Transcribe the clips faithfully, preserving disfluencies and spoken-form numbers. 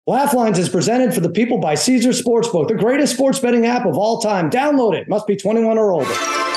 Laugh Lines is presented for the people by Caesar Sportsbook, the greatest sports betting app of all time. Download it. Must be twenty-one or older.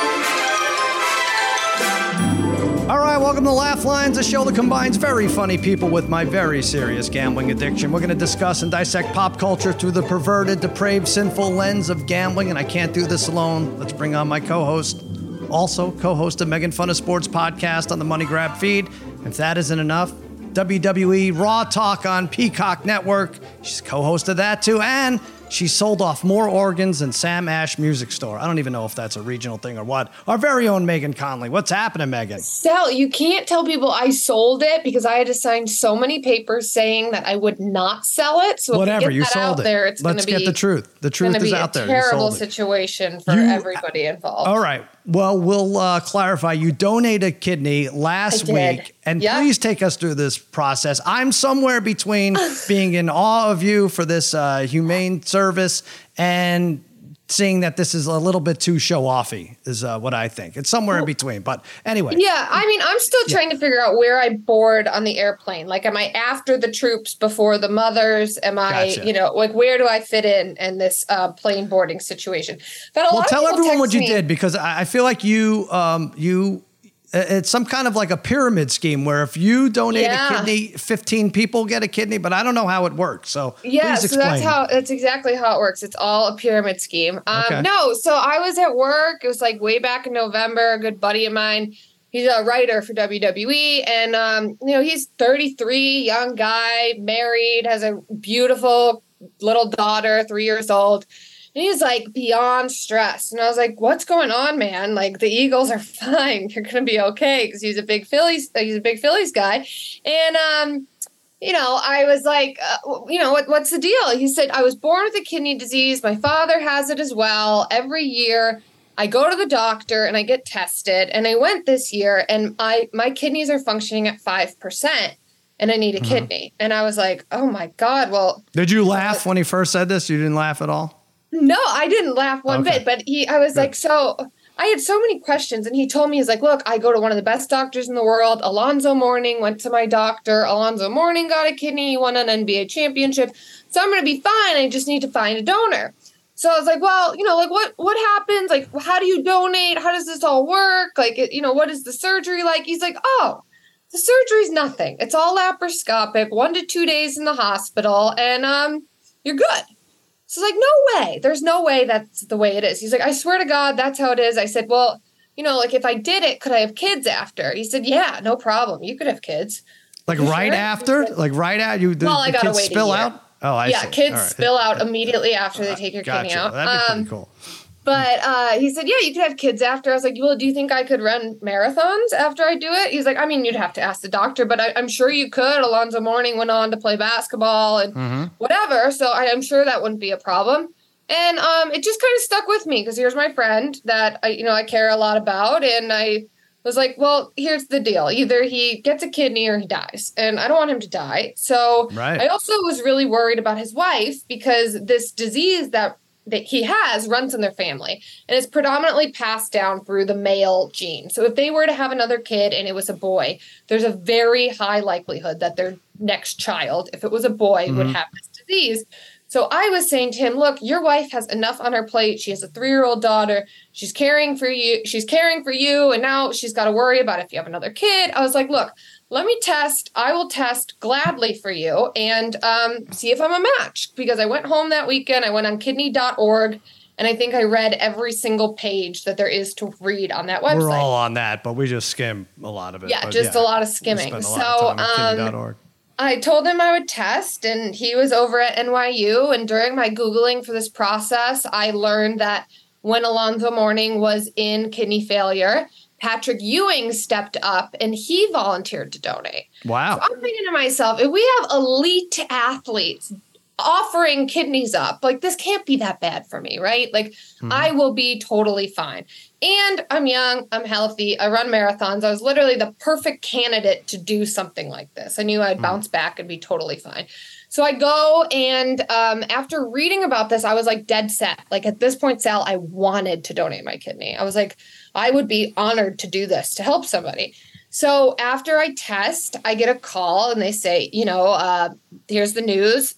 All right, welcome to Laugh Lines, a show that combines very funny people with my very serious gambling addiction. We're going to discuss and dissect pop culture through the perverted, depraved, sinful lens of gambling, and I can't do this alone. Let's bring on my co-host, also co-host of Making Fun of Sports podcast on the Money Grab feed. If that isn't enough, W W E Raw Talk on Peacock Network. She's co-host of that too, and she sold off more organs than Sam Ash Music Store. I don't even know if that's a regional thing or what. Our very own Megan Conley. What's happening, Megan? Sal, you can't tell people I sold it because I had to sign so many papers saying that I would not sell it. So whatever, you that sold out it. There, it's Let's be, get the truth. The truth is out there. Terrible situation for you, everybody involved. All right. Well, we'll uh, clarify. You donated a kidney last week, and yep. please take us through this process. I'm somewhere between being in awe of you for this uh, humane service and seeing that this is a little bit too show-offy is uh, what I think. It's somewhere in between. But anyway. Yeah, I mean, I'm still trying yeah. to figure out where I board on the airplane. Like, am I after the troops, before the mothers? Am I, gotcha. you know, like, where do I fit in in this uh, plane boarding situation? But a well, lot tell of everyone what you me, did, because I feel like you, um, you, it's some kind of like a pyramid scheme where if you donate yeah. a kidney, fifteen people get a kidney, but I don't know how it works. So yeah, please so that's how, that's exactly how it works. It's all a pyramid scheme. Um, okay. No, so I was at work. It was like way back in November. A good buddy of mine, he's a writer for W W E, and um, you know, he's thirty-three, young guy, married, has a beautiful little daughter, three years old. And he's like beyond stressed. And I was like, what's going on, man? Like, the Eagles are fine. You're going to be okay. Because he's a big Phillies, he's a big Phillies guy. And, um, you know, I was like, uh, you know, what, what's the deal? He said, I was born with a kidney disease. My father has it as well. Every year I go to the doctor and I get tested. And I went this year and I my kidneys are functioning at five percent. And I need a mm-hmm. kidney. And I was like, oh, my God. Well, did you laugh uh, when he first said this? You didn't laugh at all? No, I didn't laugh one okay. bit, but he, I was Good. like, so I had so many questions, and he told me, he's like, look, I go to one of the best doctors in the world. Alonzo Mourning went to my doctor. Alonzo Mourning got a kidney. He won an N B A championship. So I'm going to be fine. I just need to find a donor. So I was like, well, you know, like what, what happens? Like, how do you donate? How does this all work? Like, you know, what is the surgery like? He's like, oh, the surgery's nothing. It's all laparoscopic, one to two days in the hospital, and um, you're good. So I was like, no way. There's no way that's the way it is. He's like, I swear to God, that's how it is. I said, well, you know, like if I did it, could I have kids after? He said, yeah, no problem. You could have kids. Like right sure? after? Said, like right at you? The, well, I the gotta kids wait spill a year. out? Oh, I yeah, see. Yeah, kids right. spill out immediately after they take your gotcha. kidney out. That'd be um, pretty cool. But uh, he said, yeah, you could have kids after. I was like, well, do you think I could run marathons after I do it? He's like, I mean, you'd have to ask the doctor, but I, I'm sure you could. Alonzo Mourning went on to play basketball and mm-hmm. whatever. So I, I'm sure that wouldn't be a problem. And um, it just kind of stuck with me because here's my friend that I, you know, I care a lot about. And I was like, well, here's the deal. Either he gets a kidney or he dies. And I don't want him to die. So right. I also was really worried about his wife because this disease that that he has runs in their family, and it's predominantly passed down through the male gene. So if they were to have another kid and it was a boy, there's a very high likelihood that their next child, if it was a boy, mm-hmm. would have this disease. So I was saying to him, look, your wife has enough on her plate. She has a three-year-old daughter. She's caring for you. She's caring for you. And now she's got to worry about if you have another kid. I was like, look, let me test. I will test gladly for you and um, see if I'm a match. Because I went home that weekend. I went on kidney dot org. And I think I read every single page that there is to read on that website. We're all on that, but we just skim a lot of it. Yeah, just yeah, a lot of skimming. A lot so of time on kidney dot org. Um, I told him I would test, and he was over at N Y U. And during my Googling for this process, I learned that when Alonzo Mourning was in kidney failure, Patrick Ewing stepped up and he volunteered to donate. Wow. So I'm thinking to myself, if we have elite athletes offering kidneys up, like this can't be that bad for me, right? Like mm-hmm. I will be totally fine. And I'm young, I'm healthy, I run marathons. I was literally the perfect candidate to do something like this. I knew I'd mm-hmm. bounce back and be totally fine. So I go, and um, after reading about this, I was like dead set. Like at this point, Sal, I wanted to donate my kidney. I was like, I would be honored to do this, to help somebody. So after I test, I get a call and they say, you know, uh, here's the news.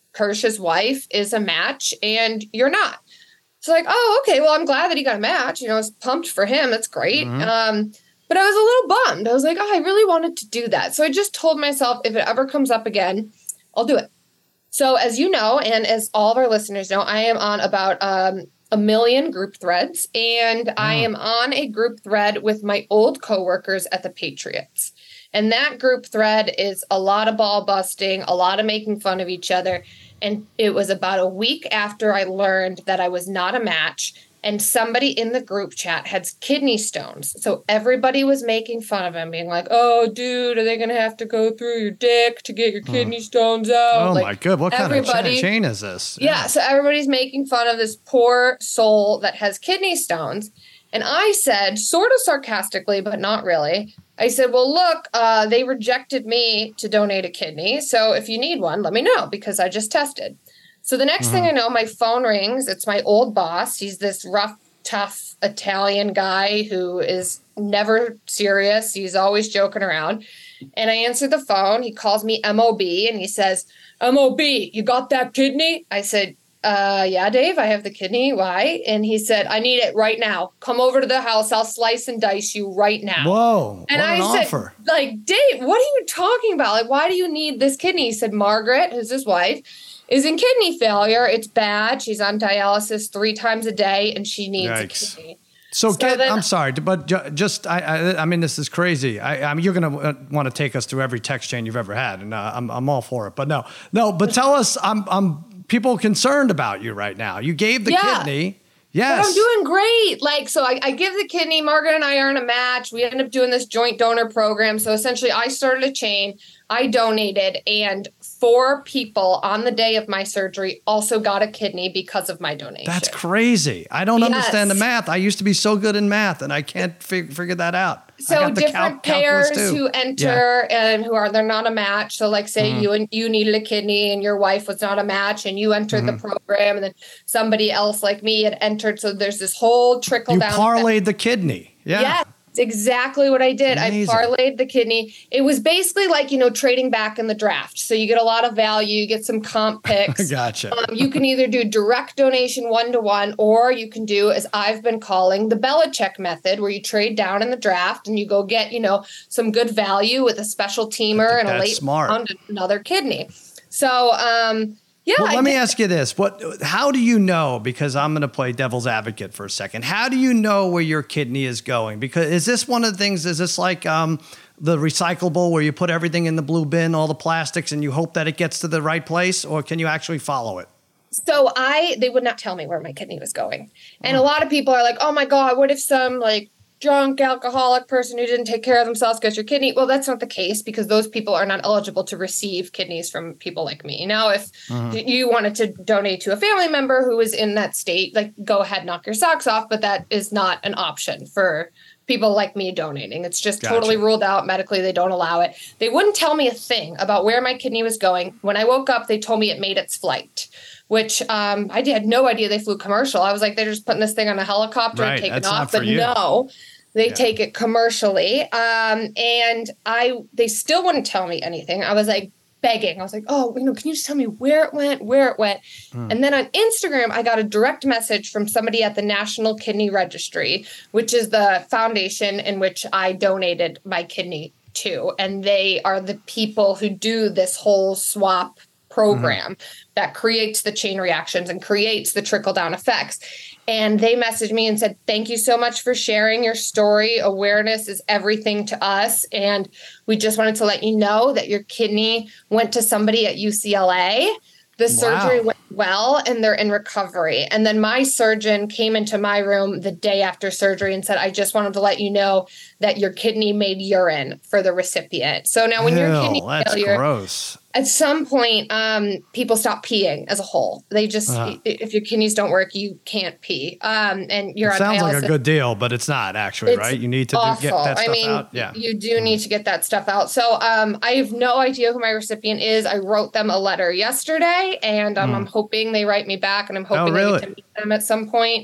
Kirsch's wife is a match and you're not. So like, oh, okay, well, I'm glad that he got a match. You know, I was pumped for him. That's great. Mm-hmm. Um, but I was a little bummed. I was like, oh, I really wanted to do that. So I just told myself, if it ever comes up again, I'll do it. So as you know, and as all of our listeners know, I am on about um, a million group threads, and mm. I am on a group thread with my old coworkers at the Patriots. And that group thread is a lot of ball busting, a lot of making fun of each other. And it was about a week after I learned that I was not a match, and somebody in the group chat had kidney stones. So everybody was making fun of him, being like, oh, dude, are they going to have to go through your dick to get your kidney mm. stones out? Oh, like, my God. What kind of chain, chain is this? Yeah. yeah. So everybody's making fun of this poor soul that has kidney stones. And I said, sort of sarcastically, but not really, I said, well, look, uh, they rejected me to donate a kidney. So if you need one, let me know, because I just tested. So the next mm-hmm. thing I know, my phone rings. It's my old boss. He's this rough, tough Italian guy who is never serious. He's always joking around. And I answer the phone. He calls me M O B and he says, M O B, you got that kidney? I said, uh, yeah, Dave, I have the kidney. Why? And he said, I need it right now. Come over to the house. I'll slice and dice you right now. Whoa. And what an I said, offer. like, Dave, what are you talking about? Like, why do you need this kidney? He said, Margaret, who's his wife, is in kidney failure. It's bad. She's on dialysis three times a day and she needs Yikes. a kidney. So, so get, then, I'm sorry, but just, I, I, I mean, this is crazy. I, I mean, you're going to want to take us through every text chain you've ever had, and uh, I'm, I'm all for it. But no, no, but tell us, I'm, I'm people concerned about you right now. You gave the yeah. kidney. Yes. But I'm doing great. Like, so I, I give the kidney. Margaret and I are in a match. We end up doing this joint donor program. So essentially, I started a chain. I donated, and four people on the day of my surgery also got a kidney because of my donation. That's crazy. I don't yes. understand the math. I used to be so good in math, and I can't fig- figure that out. So different cal- pairs who enter yeah. and who are, they're not a match. So like say mm. you and you needed a kidney and your wife was not a match and you entered mm-hmm. the program, and then somebody else like me had entered. So there's this whole trickle you down. You parlayed the kidney. Yeah. Yes. It's exactly what I did. Amazing. I parlayed the kidney. It was basically like, you know, trading back in the draft. So you get a lot of value, you get some comp picks. Gotcha. Um, you can either do direct donation one-to-one, or you can do, as I've been calling, the Belichick method, where you trade down in the draft and you go get, you know, some good value with a special teamer and a late smart. round, another kidney. So, um, yeah. Well, let I me did. ask you this. What, how do you know, because I'm going to play devil's advocate for a second. How do you know where your kidney is going? Because is this one of the things, is this like um, the recyclable where you put everything in the blue bin, all the plastics, and you hope that it gets to the right place? Or can you actually follow it? So I, they would not tell me where my kidney was going. And mm. a lot of people are like, oh my God, what if some like drunk alcoholic person who didn't take care of themselves gets your kidney? Well, that's not the case, because those people are not eligible to receive kidneys from people like me. Now, if mm-hmm. you wanted to donate to a family member who is in that state, like, go ahead, knock your socks off. But that is not an option for people like me donating. It's just gotcha. Totally ruled out medically. They don't allow it. They wouldn't tell me a thing about where my kidney was going. When I woke up, they told me it made its flight, which um, I had no idea they flew commercial. I was like, they're just putting this thing on a helicopter right, and taking that's off. But you. no, they yeah. take it commercially. Um, and I, they still wouldn't tell me anything. I was like begging. I was like, oh, you know, can you just tell me where it went, where it went? Mm. And then on Instagram, I got a direct message from somebody at the National Kidney Registry, which is the foundation in which I donated my kidney to. And they are the people who do this whole swap program mm-hmm. that creates the chain reactions and creates the trickle down effects. And they messaged me and said, thank you so much for sharing your story. Awareness is everything to us. And we just wanted to let you know that your kidney went to somebody at U C L A. The surgery wow. went well and they're in recovery. And then my surgeon came into my room the day after surgery and said, I just wanted to let you know that your kidney made urine for the recipient. So now when Ew, your kidney that's failure, gross. At some point, um, people stop peeing as a whole. They just, uh-huh. if your kidneys don't work, you can't pee. Um, and you're it on sounds dialysis. like a good deal, but it's not actually, it's right? You need to do, get that stuff I mean, out. Yeah. You do need to get that stuff out. So um, I have no idea who my recipient is. I wrote them a letter yesterday, and um, mm. I'm hoping they write me back, and I'm hoping oh, really? I get to meet them at some point.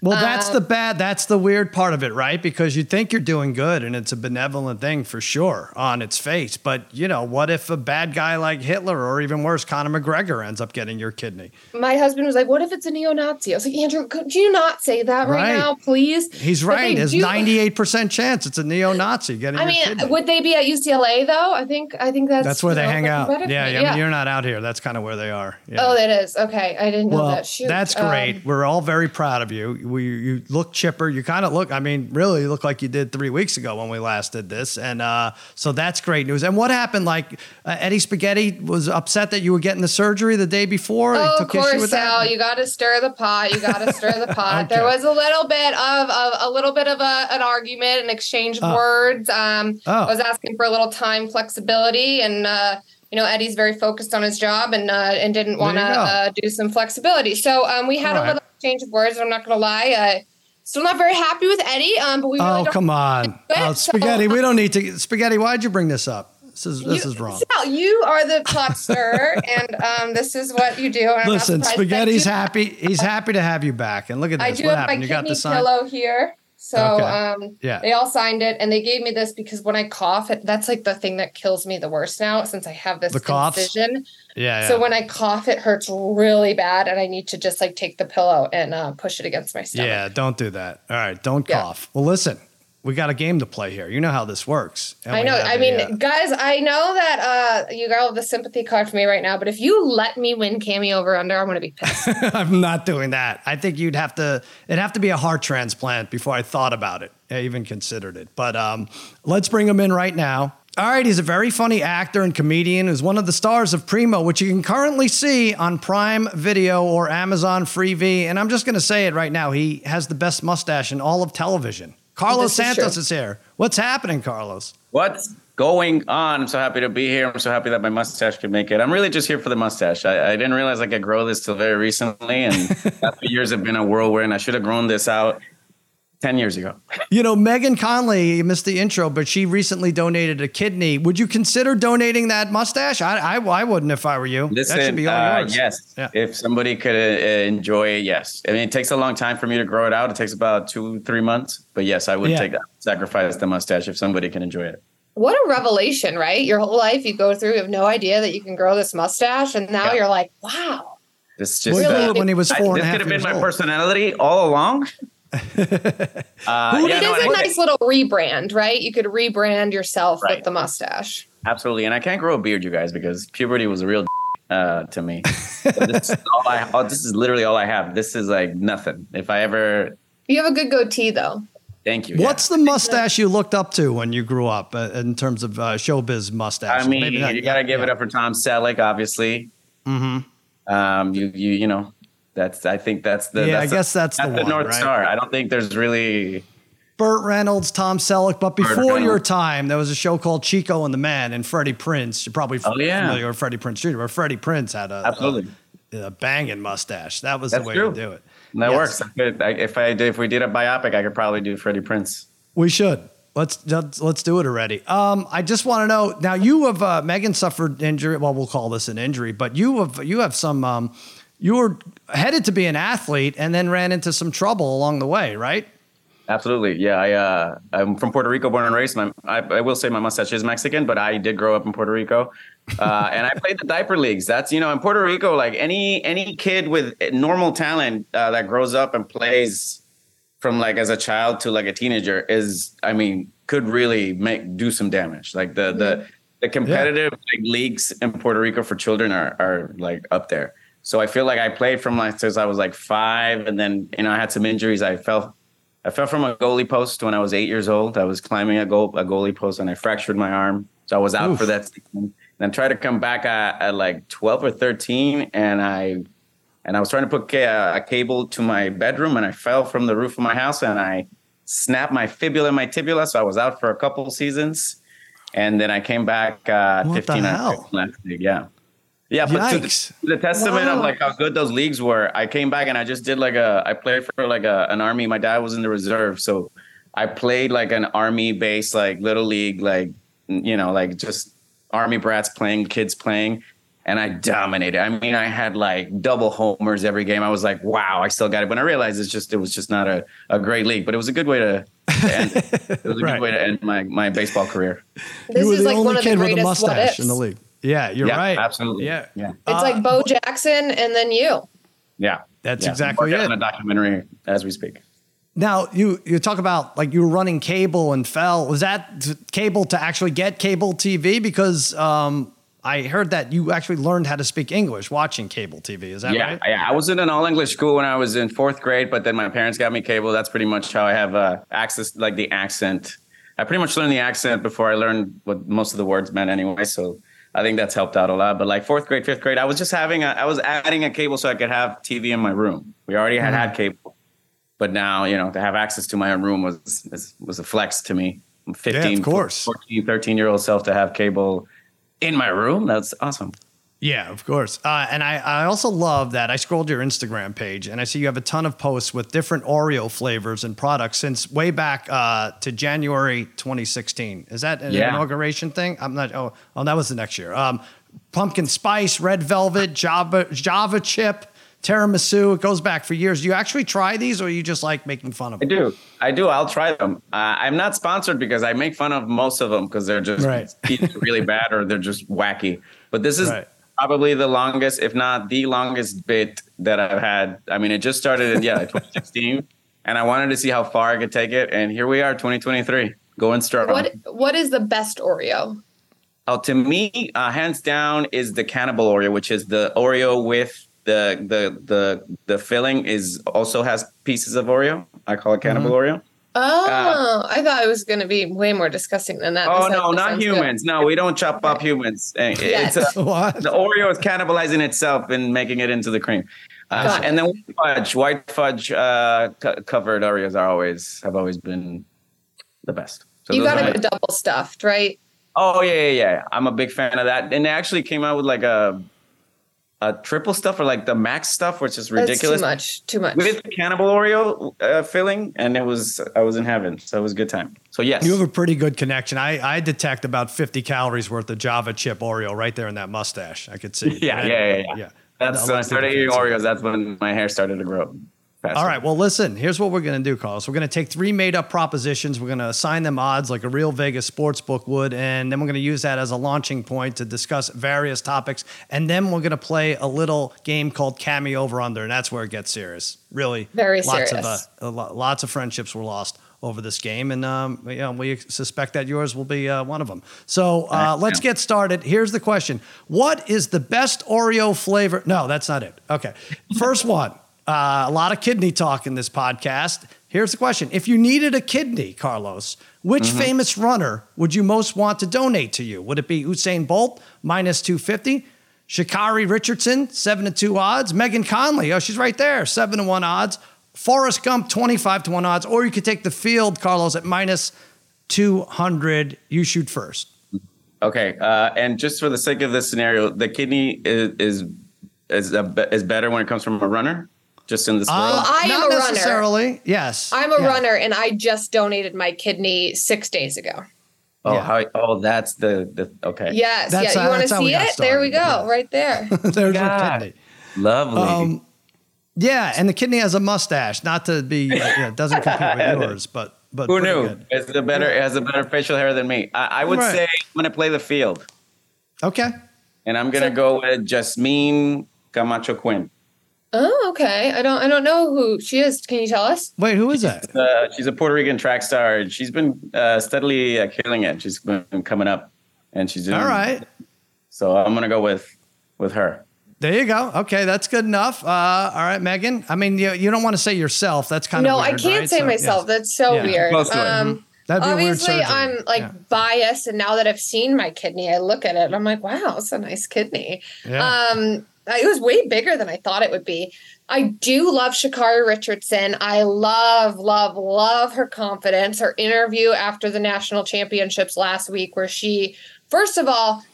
Well, that's Um, the bad, that's the weird part of it, right? Because you think you're doing good and it's a benevolent thing for sure on its face. But, you know, what if a bad guy like Hitler or even worse, Conor McGregor ends up getting your kidney? My husband was like, what if it's a neo-Nazi? I was like, Andrew, could you not say that right, Right. now, please? He's But right. they There's do- ninety-eight percent chance it's a neo-Nazi getting I your mean, kidney. would they be at U C L A though? I think I think that's That's where you they know, hang out. better for Yeah, me. yeah. I mean, you're not out here. That's kind of where they are. Yeah. Oh, that is okay. I didn't know Well, that. Shoot. that's great. Um, We're all very proud of you. We, you look chipper. You kind of look, I mean, really you look like you did three weeks ago when we last did this. And uh, so that's great news. And what happened? Like uh, Eddie Spaghetti was upset that you were getting the surgery the day before. He Oh, of took issue course, with that? Sal. You got to stir the pot. You got to stir the pot. Okay. There was a little bit of, of a little bit of a, an argument, an exchange of Oh. words. Um, Oh. I was asking for a little time flexibility, and uh, you know, Eddie's very focused on his job and uh, and didn't want to you go. uh, do some flexibility. So um, we had All a right. little exchange of words. I'm not going to lie. Uh, still not very happy with Eddie. Um, but we really Oh, don't come on. it, Oh, so- Spaghetti, we don't need to. Spaghetti, why'd you bring this up? This is this You- is wrong. Sal, you are the pot stirrer, and um, this is what you do. and I'm not Listen, surprised that Spaghetti's you- happy. He's happy to have you back. And look at this. I do what have my happened? You got the kidney sign? pillow here. So Okay. um, Yeah. they all signed it, and they gave me this because when I cough, it, that's like the thing that kills me the worst now since I have this The coughs? incision. Yeah, yeah. So when I cough, it hurts really bad, and I need to just like take the pillow and uh, push it against my stomach. Yeah, don't do that. All right, don't Yeah. cough. Well, listen, we got a game to play here. You know how this works. And I we know. have I a, mean, uh, guys, I know that uh, you got all the sympathy card for me right now, but if you let me win Cammy over under, I'm going to be pissed. I'm not doing that. I think you'd have to. It'd have to be a heart transplant before I thought about it. I even considered it. But um, let's bring him in right now. All right, he's a very funny actor and comedian who's one of the stars of Primo, which you can currently see on Prime Video or Amazon Freevee. And I'm just going to say it right now. He has the best mustache in all of television. Carlos This is Santos true. is here. What's happening, Carlos? What's going on? I'm so happy to be here. I'm so happy that my mustache could make it. I'm really just here for the mustache. I, I didn't realize I could grow this till very recently, and last few years have been a whirlwind. I should have grown this out ten years ago. You know, Megan Conley, you missed the intro, but she recently donated a kidney. Would you consider donating that mustache? I, I, I wouldn't if I were you. Listen, that should be all uh, yours. yes. Yeah. If somebody could uh, enjoy it, yes. I mean, it takes a long time for me to grow it out. It takes about two, three months. But yes, I would Yeah. take that, sacrifice the mustache if somebody can enjoy it. What a revelation, right? Your whole life you go through, you have no idea that you can grow this mustache, and now Yeah. you're like, wow. This just Well, he Really? grew it when he was I- four and this a half could have been years my old. personality all along. uh, It yeah, no, is a I- nice little rebrand, right? You could rebrand yourself Right. with the mustache. Absolutely, and I can't grow a beard, you guys, because puberty was a real uh, to me. So this, is all I, oh, this is literally all I have. This is like nothing. If I ever, You have a good goatee, though. thank you. What's the mustache you looked up to when you grew up uh, in terms of uh, showbiz yeah. mustache? I mean, you gotta give it up for Tom Selleck, obviously. Mm-hmm. Um, you you you know, that's I think that's the Yeah, that's I guess that's the one, North right? Star. I don't think there's really. Burt Reynolds, Tom Selleck. But before Reynolds. your time, there was a show called Chico and the Man and Freddie Prince. You're probably Oh, yeah. familiar with Freddie Prince Junior, where Freddie Prince had a, Absolutely. a, a banging mustache. That was That's the way true. to do it. That Yes. works. I could, I, if I did, if we did a biopic, I could probably do Freddie Prince. We should. Let's let's, let's do it already. Um, I just want to know now. You have uh, Megan suffered injury. Well, we'll call this an injury, but you have you have some. Um, you were headed to be an athlete and then ran into some trouble along the way, right? Absolutely. Yeah. I, uh, I'm from Puerto Rico, born and raised. My, I, I will say my mustache is Mexican, but I did grow up in Puerto Rico. Uh, and I played the diaper leagues. That's, you know, in Puerto Rico, like any, any kid with normal talent uh, that grows up and plays from like as a child to like a teenager is, I mean, could really make, do some damage. Like the, the, the competitive like, leagues in Puerto Rico for children are, are like up there. So I feel like I played from like, since I was like five, and then, you know, I had some injuries. I fell I fell from a goalie post when I was eight years old. I was climbing a goal a goalie post and I fractured my arm. So I was out Oof. for that season. And I tried to come back at, at like twelve or thirteen, and I and I was trying to put a, a cable to my bedroom, and I fell from the roof of my house and I snapped my fibula and my tibula. So I was out for a couple seasons, and then I came back uh, What the fifteen. and hell? last league. Yeah. Yeah, but to the, Yikes. to the testament Wow. of like how good those leagues were, I came back and I just did like a, I played for like a, an army. My dad was in the reserve. So I played like an army based, like little league, like, you know, like just army brats playing, kids playing. and I dominated. I mean, I had like double homers every game. I was like, wow, I still got it. But I realized it's just, it was just not a, a great league, but it was a good way to, to end it. It was a Right. good way to end my, my baseball career. This You were is the like only one of the kid with a greatest what mustache ifs. in the league. Yeah, you're Yeah, right. absolutely. Yeah. Yeah. It's Uh, like Bo Jackson and then you. Yeah. That's Yeah. exactly Working it. on a documentary as we speak. Now, you you talk about like you were running cable and fell. Was that t- cable to actually get cable T V? Because um, I heard that you actually learned how to speak English watching cable T V. Is that Yeah, right? yeah. I was in an all English school when I was in fourth grade, but then my parents got me cable. That's pretty much how I have uh, access, like the accent. I pretty much learned the accent before I learned what most of the words meant anyway. So I think that's helped out a lot. But like fourth grade, fifth grade, I was just having a, I was adding a cable so I could have T V in my room. We already had Mhm. had cable, but now, you know, to have access to my own room was was, was a flex to me. I'm fifteen, Yeah, of course. fourteen, thirteen year old self to have cable in my room. That's awesome. Yeah, of course. Uh, and I, I also love that I scrolled your Instagram page and I see you have a ton of posts with different Oreo flavors and products since way back uh, to January twenty sixteen. Is that an Yeah. inauguration thing? I'm not. Oh, oh, that was the next year. Um, pumpkin spice, red velvet, Java Java chip, tiramisu. It goes back for years. Do you actually try these, or are you just like making fun of I them? do. I do. I'll try them. Uh, I'm not sponsored because I make fun of most of them because they're just Right. either really bad or they're just wacky. But this is Right. probably the longest, if not the longest bit that I've had. I mean, it just started in, yeah, twenty sixteen. And I wanted to see how far I could take it. And here we are, twenty twenty-three, going strong. What What is the best Oreo? Oh, to me, uh, hands down, is the Cannibal Oreo, which is the Oreo with the the the the filling is also has pieces of Oreo. I call it Cannibal Oreo. Oh, I thought it was going to be way more disgusting than that. Oh This no, actually not sounds good. humans. No, we don't chop up humans. Uh, Yes. It's a, What? the Oreo is cannibalizing itself and making it into the cream. Uh, Got it. and then white fudge, white fudge uh, co- covered Oreos are always have always been the best. So You those got are to my- go double stuffed, right? Oh yeah, yeah, yeah. I'm a big fan of that. And they actually came out with like a a triple stuff or like the max stuff, which is ridiculous. That's too much. Too much. With Cannibal Oreo uh, filling, and it was I was in heaven. So it was a good time. So yes, You have a pretty good connection. I, I detect about fifty calories worth of Java chip Oreo right there in that mustache. I could see. Yeah, yeah, yeah, yeah. That's A when lot I of started people eating can't see Oreos. That's when my hair started to grow. Faster. All right. Well, listen, here's what we're going to do, Carlos. We're going to take three made up propositions. We're going to assign them odds like a real Vegas sports book would. And then we're going to use that as a launching point to discuss various topics. And then we're going to play a little game called Cameo Over Under. And that's where it gets serious. Really. Very lots serious. Of, uh, a lo- lots of friendships were lost over this game. And um, you know, we suspect that yours will be uh, one of them. So uh, let's get started. Here's the question. What is the best Oreo flavor? No, that's not it. Okay. First one. Uh, a lot of kidney talk in this podcast. Here's the question. If you needed a kidney, Carlos, which Mm-hmm. famous runner would you most want to donate to you? Would it be Usain Bolt, minus two fifty? Sha'Carri Richardson, seven to two odds? Megan Conley, oh, she's right there, seven to one odds. Forrest Gump, twenty-five to one odds. Or you could take the field, Carlos, at minus two hundred. You shoot first. Okay, uh, and just for the sake of this scenario, the kidney is is is, a, is better when it comes from a runner. Just in this world. Uh, I am not a runner. necessarily. Yes. I'm a Yeah. runner, and I just donated my kidney six days ago. Oh, yeah. how, oh, that's the, the okay. Yes, That's, yeah. uh, You want to that's how we see got it? There we go, started, yeah. right there. There's your God. kidney. Lovely. Um, yeah, and the kidney has a mustache. Not to be, uh, you know, it doesn't compete with yours, but but Who pretty knew? good. It's the better. It has a better facial hair than me. I, I would Right. say I'm gonna play the field, Okay. and I'm gonna So- go with Jasmine Camacho Quinn. Oh, okay. I don't. I don't know who she is. Can you tell us? Wait, who is that? Uh, she's a Puerto Rican track star. and She's been uh, steadily uh, killing it. She's been coming up, and she's doing. All right. So I'm gonna go with with her. There you go. Okay, that's good enough. Uh, all right, Megan. I mean, you, you don't want to say yourself. That's kind No, of weird, I can't right? say So, myself. yes. That's so Yeah. weird. Close to it. Um, That'd be a weird obviously, surgery. I'm like Yeah. biased, and now that I've seen my kidney, I look at it and I'm like, wow, it's a nice kidney. Yeah. Um, it was way bigger than I thought it would be. I do love Sha'Carri Richardson. I love, love, love her confidence. Her interview after the national championships last week, where she, first of all,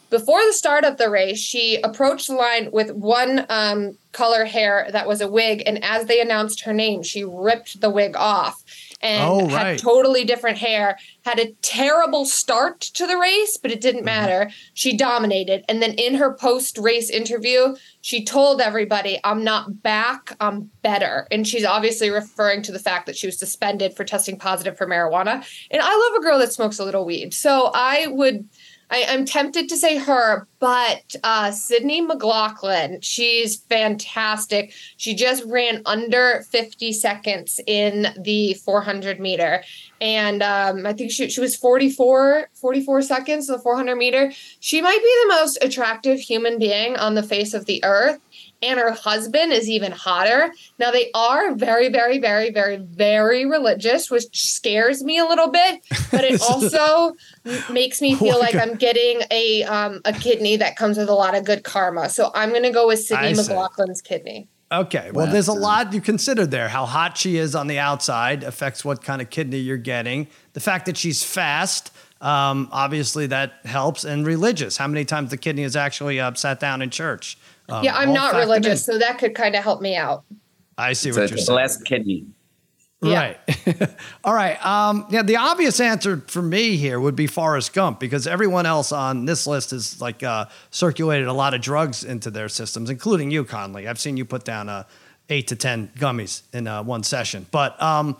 before the start of the race, she approached the line with one um, color hair that was a wig. And as they announced her name, she ripped the wig off and oh, had right. totally different hair, had a terrible start to the race, but it didn't matter. She dominated. And then in her post-race interview, she told everybody, I'm not back, I'm better. And she's obviously referring to the fact that she was suspended for testing positive for marijuana. And I love a girl that smokes a little weed. So I would... I, I'm tempted to say her, but uh, Sydney McLaughlin, she's fantastic. She just ran under fifty seconds in the four hundred meter. And um, I think she, she was forty-four, forty-four seconds in the four hundred meter. She might be the most attractive human being on the face of the earth. And her husband is even hotter. Now, they are very, very, very, very, very religious, which scares me a little bit. But it also makes me feel like I'm getting a um, a kidney that comes with a lot of good karma. So I'm going to go with Sydney McLaughlin's kidney. Okay. Well, there's a lot you considered there. How hot she is on the outside affects what kind of kidney you're getting. The fact that she's fast, um, obviously that helps. And religious. How many times the kidney is actually uh, sat down in church? Um, yeah, I'm not religious, so that could kind of help me out. I see so what you're saying. Less kidney. Right. Yeah. All right. Um, yeah, the obvious answer for me here would be Forrest Gump, because everyone else on this list has like uh, circulated a lot of drugs into their systems, including you, Conley. I've seen you put down uh, eight to ten gummies in uh, one session. But um,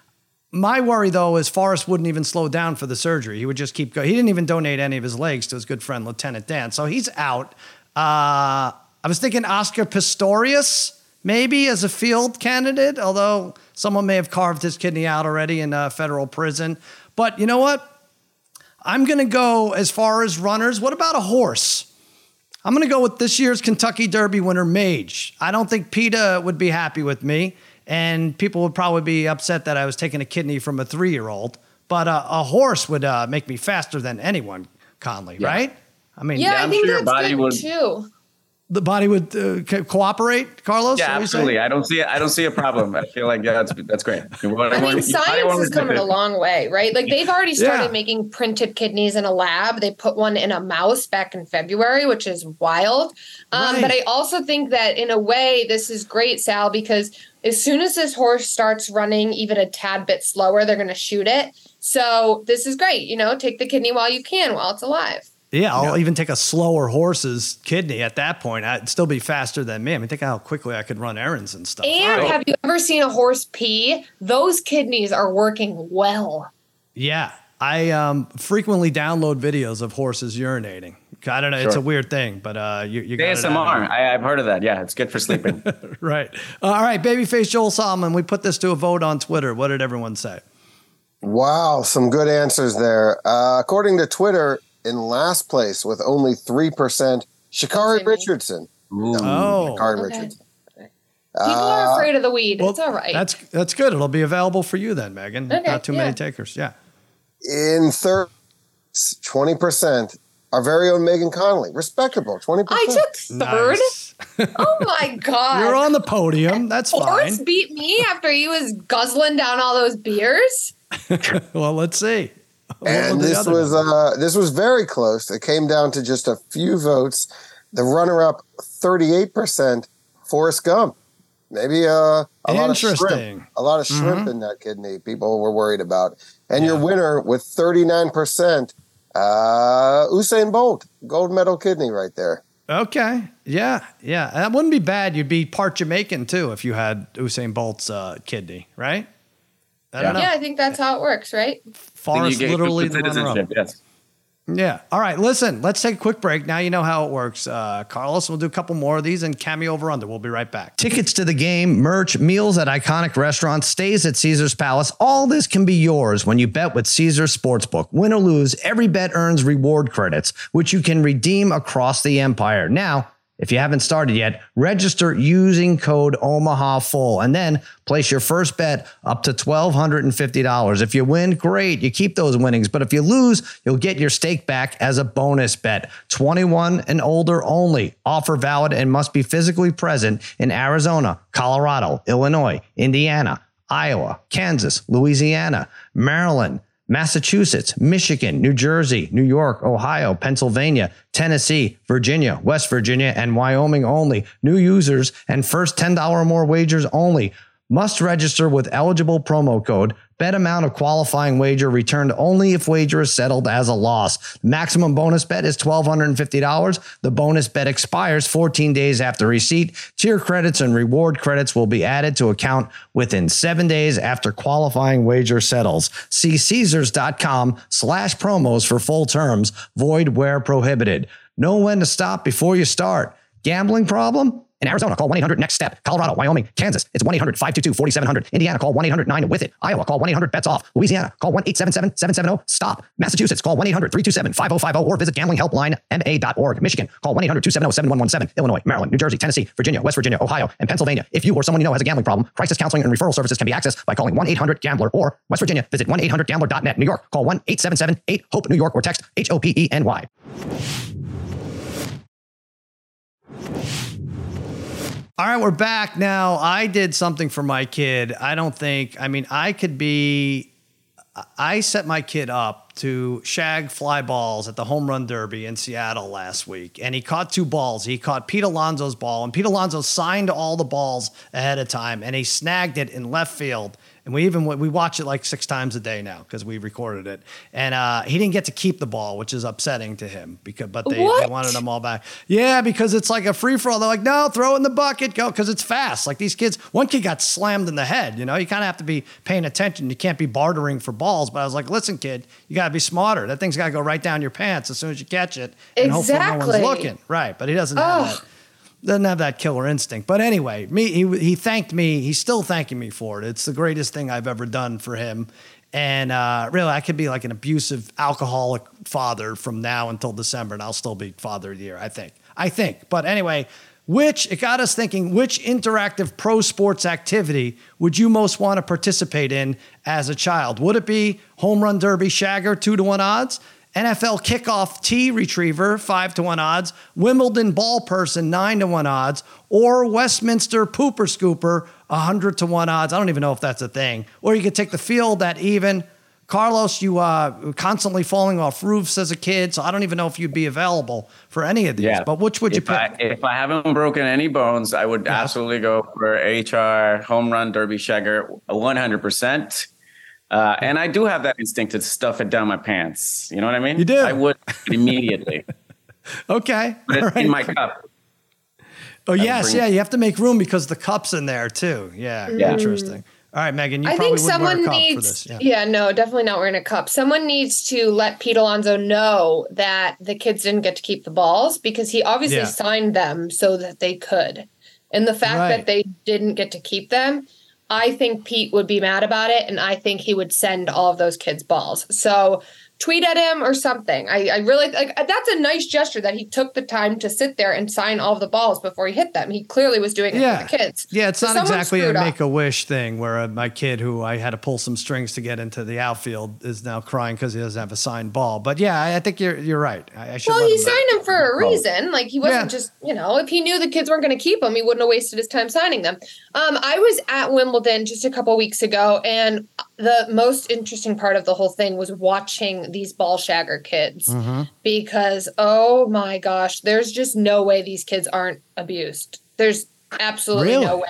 my worry, though, is Forrest wouldn't even slow down for the surgery. He would just keep going. He didn't even donate any of his legs to his good friend, Lieutenant Dan. So he's out. Uh, I was thinking Oscar Pistorius, maybe, as a field candidate, although someone may have carved his kidney out already in a federal prison. But you know what? I'm going to go as far as runners. What about a horse? I'm going to go with this year's Kentucky Derby winner, Mage. I don't think PETA would be happy with me, and people would probably be upset that I was taking a kidney from a three-year-old. But uh, a horse would uh, make me faster than anyone, Conley, yeah. right? I mean, yeah, yeah I think sure that's good would... too. The body would uh, co- cooperate, Carlos? Yeah, absolutely. I don't see I don't see a problem. I feel like yeah, that's that's great. I mean, science is coming a long way, right? Like they've already started yeah. making printed kidneys in a lab. They put one in a mouse back in February, which is wild. Um, right. But I also think that in a way, this is great, Sal, because as soon as this horse starts running even a tad bit slower, they're going to shoot it. So this is great. You know, take the kidney while you can, while it's alive. Yeah, I'll yeah. even take a slower horse's kidney at that point. I'd still be faster than me. I mean, think how quickly I could run errands and stuff. And right. have you ever seen a horse pee? Those kidneys are working well. Yeah, I um, frequently download videos of horses urinating. I don't know, sure. It's a weird thing, but uh, you, you got A S M R. I, I've heard of that. Yeah, it's good for sleeping. Right. Uh, all right, babyface Joel Solomon. We put this to a vote on Twitter. What did everyone say? Wow, some good answers there. Uh, according to Twitter, in last place with only three percent, Sha'Carri Richardson. No, oh. Sha'Carri okay. Richardson. People are afraid of the weed. Well, it's all right. That's that's good. It'll be available for you then, Megan. Okay, Not too yeah. many takers. Yeah. In third, twenty percent, our very own Megan Connolly. Respectable, twenty percent. I took third. Nice. Oh, my God. You're on the podium. That's fine. Forrest beat me after he was guzzling down all those beers? Well, let's see. And this was uh, this was very close. It came down to just a few votes. The runner-up, thirty-eight percent, Forrest Gump. Maybe uh, a lot of shrimp. A lot of shrimp mm-hmm. in that kidney people were worried about. And yeah. your winner with thirty-nine percent, uh, Usain Bolt. Gold medal kidney right there. Okay. Yeah. Yeah. That wouldn't be bad. You'd be part Jamaican, too, if you had Usain Bolt's uh, kidney, right? I don't yeah. know. Yeah, I think that's how it works, right? Forrest literally the runner-up. Yes. Yeah. All right. Listen, let's take a quick break. Now you know how it works. Uh, Carlos, we'll do a couple more of these and Cameo Over Under. We'll be right back. Tickets to the game, merch, meals at iconic restaurants, stays at Caesar's Palace. All this can be yours when you bet with Caesar's Sportsbook. Win or lose, every bet earns reward credits, which you can redeem across the empire. Now, if you haven't started yet, register using code OMAHAFULL and then place your first bet up to one thousand two hundred fifty dollars. If you win, great. You keep those winnings. But if you lose, you'll get your stake back as a bonus bet. twenty-one and older only. Offer valid and must be physically present in Arizona, Colorado, Illinois, Indiana, Iowa, Kansas, Louisiana, Maryland, Massachusetts, Michigan, New Jersey, New York, Ohio, Pennsylvania, Tennessee, Virginia, West Virginia, and Wyoming only. New users and first ten dollars or more wagers only. Must register with eligible promo code. Bet amount of qualifying wager returned only if wager is settled as a loss. Maximum bonus bet is one thousand two hundred fifty dollars. The bonus bet expires fourteen days after receipt. Tier credits and reward credits will be added to account within seven days after qualifying wager settles. See Caesars.com slash promos for full terms. Void where prohibited. Know when to stop before you start. Gambling problem? In Arizona, call one eight hundred next step. Colorado, Wyoming, Kansas, it's one eight hundred five two two four seven zero zero. Indiana, call one eight hundred nine with it. Iowa, call one eight hundred bets off. Louisiana, call one eight seven seven seven seven zero stop. Massachusetts, call one eight hundred three two seven five zero five zero or visit gambling helpline m a dot org. Michigan, call one eight hundred two seven zero seven one one seven. Illinois, Maryland, New Jersey, Tennessee, Virginia, West Virginia, Ohio, and Pennsylvania. If you or someone you know has a gambling problem, crisis counseling and referral services can be accessed by calling one eight hundred gambler or West Virginia, visit one eight hundred gambler dot net. New York, call one eight seven seven eight hope New York or text H O P E N Y. All right, we're back now. I did something for my kid. I don't think, I mean, I could be, I set my kid up to shag fly balls at the home run derby in Seattle last week. And he caught two balls. He caught Pete Alonso's ball, and Pete Alonso signed all the balls ahead of time, and he snagged it in left field. And we even we watch it like six times a day now because we recorded it. And uh, he didn't get to keep the ball, which is upsetting to him. Because but they, they wanted them all back. Yeah, because it's like a free for all. They're like, no, throw it in the bucket, go, because it's fast. Like these kids, one kid got slammed in the head. You know, you kind of have to be paying attention. You can't be bartering for balls. But I was like, listen, kid, you got to be smarter. That thing's got to go right down your pants as soon as you catch it, and exactly. hopefully no one's looking. Right, but he doesn't oh. have that. Doesn't have that killer instinct. But anyway, me he he thanked me. He's still thanking me for it. It's the greatest thing I've ever done for him. And uh, really, I could be like an abusive, alcoholic father from now until December, and I'll still be father of the year, I think. I think. But anyway, which, it got us thinking, which interactive pro sports activity would you most want to participate in as a child? Would it be home run derby shagger, two to one odds? N F L kickoff tee retriever, five to one odds, Wimbledon ball person, nine to one odds, or Westminster pooper scooper, one hundred to one odds. I don't even know if that's a thing. Or you could take the field at even. Carlos, you uh, constantly falling off roofs as a kid, so I don't even know if you'd be available for any of these. Yeah. But which would you if pick? I, if I haven't broken any bones, I would yeah. absolutely go for H R, home run, derby, shagger, one hundred percent. Uh, and I do have that instinct to stuff it down my pants. You know what I mean? You do? I would immediately. Okay. But it's right. in my cup. Oh, yes. Yeah, you have to make room because the cup's in there, too. Yeah. yeah. Interesting. All right, Megan, you I probably think would someone wear a cup needs, for this. Yeah. yeah, no, definitely not wearing a cup. Someone needs to let Pete Alonso know that the kids didn't get to keep the balls because he obviously yeah. signed them so that they could. And the fact right. that they didn't get to keep them, I think Pete would be mad about it, and I think he would send all of those kids balls. So tweet at him or something. I, I really like that's a nice gesture that he took the time to sit there and sign all of the balls before he hit them. He clearly was doing it yeah. for the kids. Yeah, it's so not exactly a up. make-a-wish thing where uh, my kid, who I had to pull some strings to get into the outfield, is now crying because he doesn't have a signed ball. But yeah, I, I think you're you're right. I, I should. Well, let he him signed them for a reason. Like he wasn't yeah. just, you know, if he knew the kids weren't going to keep them, he wouldn't have wasted his time signing them. Um, I was at Wimbledon just a couple weeks ago, and the most interesting part of the whole thing was watching these ball shagger kids mm-hmm. because, oh my gosh, there's just no way these kids aren't abused. There's absolutely really? no way.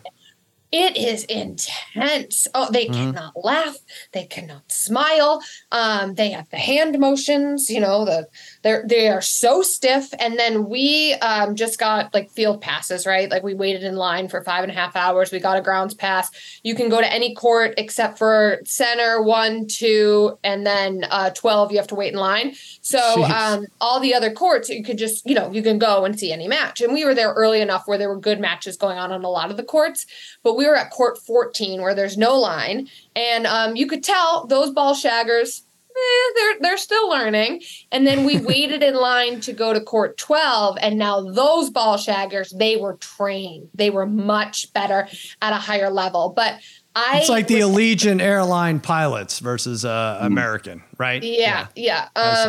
It is intense. Oh, they mm-hmm. cannot laugh. They cannot smile. Um, they have the hand motions. You know, the they're they are so stiff. And then we um, just got like field passes, right? Like we waited in line for five and a half hours. We got a grounds pass. You can go to any court except for center, one, two, and then uh, twelve. You have to wait in line. So um, all the other courts, you could just, you know, you can go and see any match. And we were there early enough where there were good matches going on on a lot of the courts. But we were at court fourteen where there's no line. And um, you could tell those ball shaggers, eh, they're, they're still learning. And then we waited in line to go to court twelve. And now those ball shaggers, they were trained. They were much better at a higher level. But I It's like the was, Allegiant airline pilots versus uh, American, right? Yeah, yeah. yeah. Um,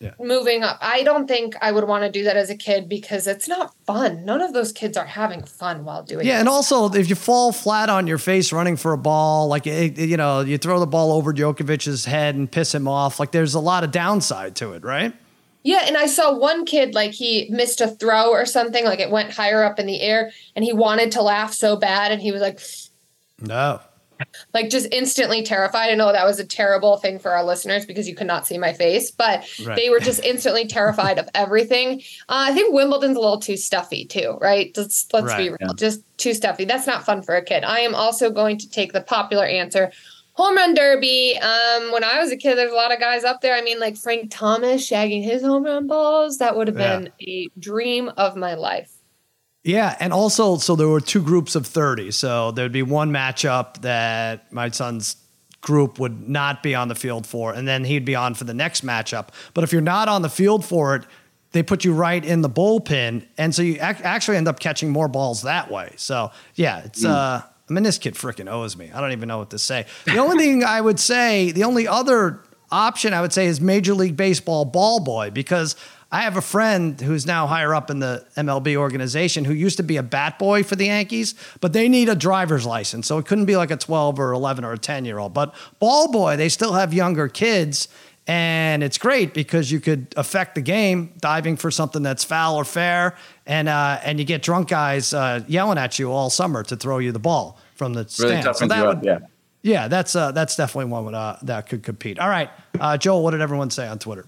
yeah. moving up. I don't think I would want to do that as a kid because it's not fun. None of those kids are having fun while doing it. Yeah, this. And also if you fall flat on your face running for a ball, like, it, you know, you throw the ball over Djokovic's head and piss him off, like there's a lot of downside to it, right? Yeah, and I saw one kid, like he missed a throw or something, like it went higher up in the air, and he wanted to laugh so bad, and he was like, no. Like just instantly terrified. I know that was a terrible thing for our listeners because you could not see my face, but right. They were just instantly terrified of everything. Uh, I think Wimbledon's a little too stuffy too, right? Let's, let's right, be real, yeah. Just too stuffy. That's not fun for a kid. I am also going to take the popular answer. Home run derby. Um, when I was a kid, there's a lot of guys up there. I mean, like Frank Thomas shagging his home run balls. That would have been yeah. a dream of my life. Yeah, and also, so there were two groups of thirty. So there'd be one matchup that my son's group would not be on the field for, and then he'd be on for the next matchup. But if you're not on the field for it, they put you right in the bullpen, and so you ac- actually end up catching more balls that way. So, yeah, it's... Mm. uh. I mean, this kid freaking owes me. I don't even know what to say. The only thing I would say, the only other option I would say is Major League Baseball ball boy, because I have a friend who's now higher up in the M L B organization who used to be a bat boy for the Yankees, but they need a driver's license. So it couldn't be like a twelve or eleven or a ten year old. But ball boy, they still have younger kids. And it's great because you could affect the game diving for something that's foul or fair. And uh, and you get drunk guys uh, yelling at you all summer to throw you the ball from the really stand. So that would, up, yeah. Yeah, that's uh, that's definitely one uh, that could compete. All right, uh, Joel, what did everyone say on Twitter?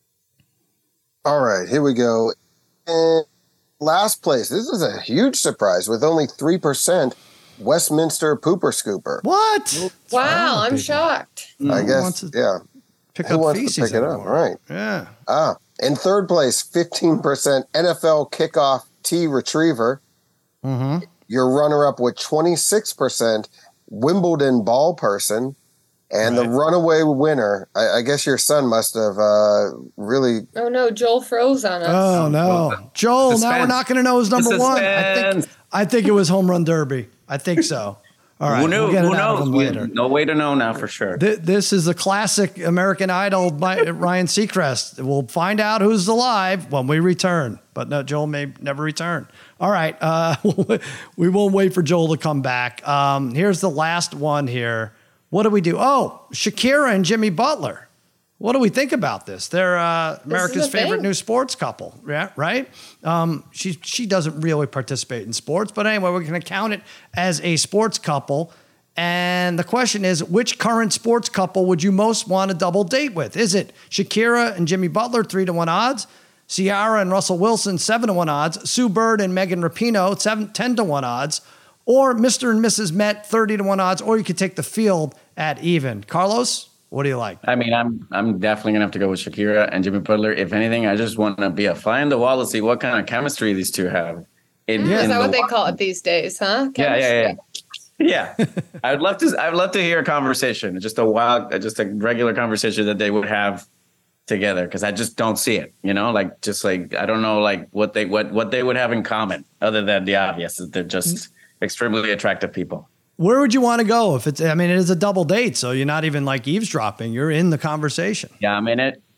All right, here we go. And last place. This is a huge surprise with only three percent. Westminster Pooper Scooper. What? Wow, I'm people? shocked. I guess, to- yeah. Pick Who up wants feces to pick it up, right? Yeah. Ah, in third place, fifteen percent N F L kickoff tee retriever. Mm-hmm. Your runner-up with twenty-six percent Wimbledon ball person. And right. the runaway winner, I, I guess your son must have uh, really... Oh, no, Joel froze on us. Oh, no. Joel, Suspense. Now we're not going to know who's number one. I think, I think it was Home Run Derby. I think so. All right, who knew, we'll get who it out knows? of later. No way to know now for sure. Th- this is a classic American Idol by Ryan Seacrest. We'll find out who's alive when we return. But no, Joel may never return. All right, uh, we won't wait for Joel to come back. Um, here's the last one here. What do we do? Oh, Shakira and Jimmy Butler. What do we think about this? They're uh, America's favorite thing. New sports couple, yeah, right? Um, she she doesn't really participate in sports, but anyway, we're going to count it as a sports couple. And the question is, which current sports couple would you most want to double date with? Is it Shakira and Jimmy Butler, three to one odds? Ciara and Russell Wilson, seven to one odds? Sue Bird and Megan Rapinoe, seven, ten to one odds? Or Mister and Missus Met, thirty to one odds? Or you could take the field at even. Carlos? What do you like? I mean, I'm I'm definitely gonna have to go with Shakira and Jimmy Butler. If anything, I just want to be a fly in the wall to see what kind of chemistry these two have. In, yeah, is that the what they wall. call it these days, huh? Chemistry. Yeah, yeah, yeah. yeah, I would love to. I'd love to hear a conversation, just a wild, just a regular conversation that they would have together, because I just don't see it. You know, like just like I don't know, like what they what what they would have in common, other than the obvious that they're just mm-hmm. extremely attractive people. Where would you want to go if it's, I mean, it is a double date, so you're not even like eavesdropping. You're in the conversation. Yeah, I'm in it.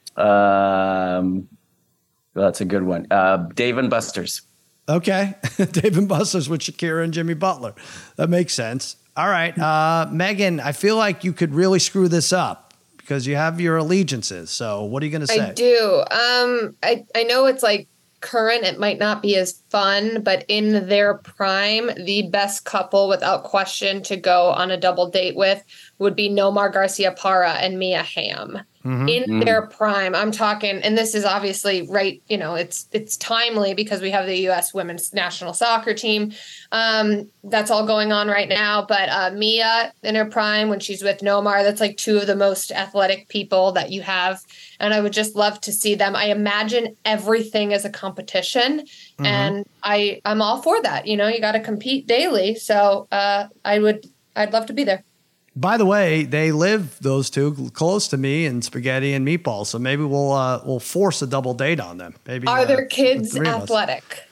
Um, well, that's a good one. Uh, Dave and Buster's. Okay. Dave and Buster's with Shakira and Jimmy Butler. That makes sense. All right. Uh, Megan, I feel like you could really screw this up because you have your allegiances. So what are you going to say? I do. Um, I, I know it's like current, it might not be as fun, but in their prime, the best couple without question to go on a double date with would be Nomar Garciaparra and Mia Hamm. Mm-hmm. In mm-hmm. their prime, I'm talking, and this is obviously right, you know, it's it's timely because we have the U S women's national soccer team. Um, that's all going on right now. But uh, Mia in her prime, when she's with Nomar, that's like two of the most athletic people that you have. And I would just love to see them. I imagine everything is a competition. Mm-hmm. And I, I'm all for that. You know, you got to compete daily. So uh, I would, I'd love to be there. By the way, they live, those two, close to me in spaghetti and meatballs. So maybe we'll uh, we'll force a double date on them. Maybe Are uh, their kids athletic?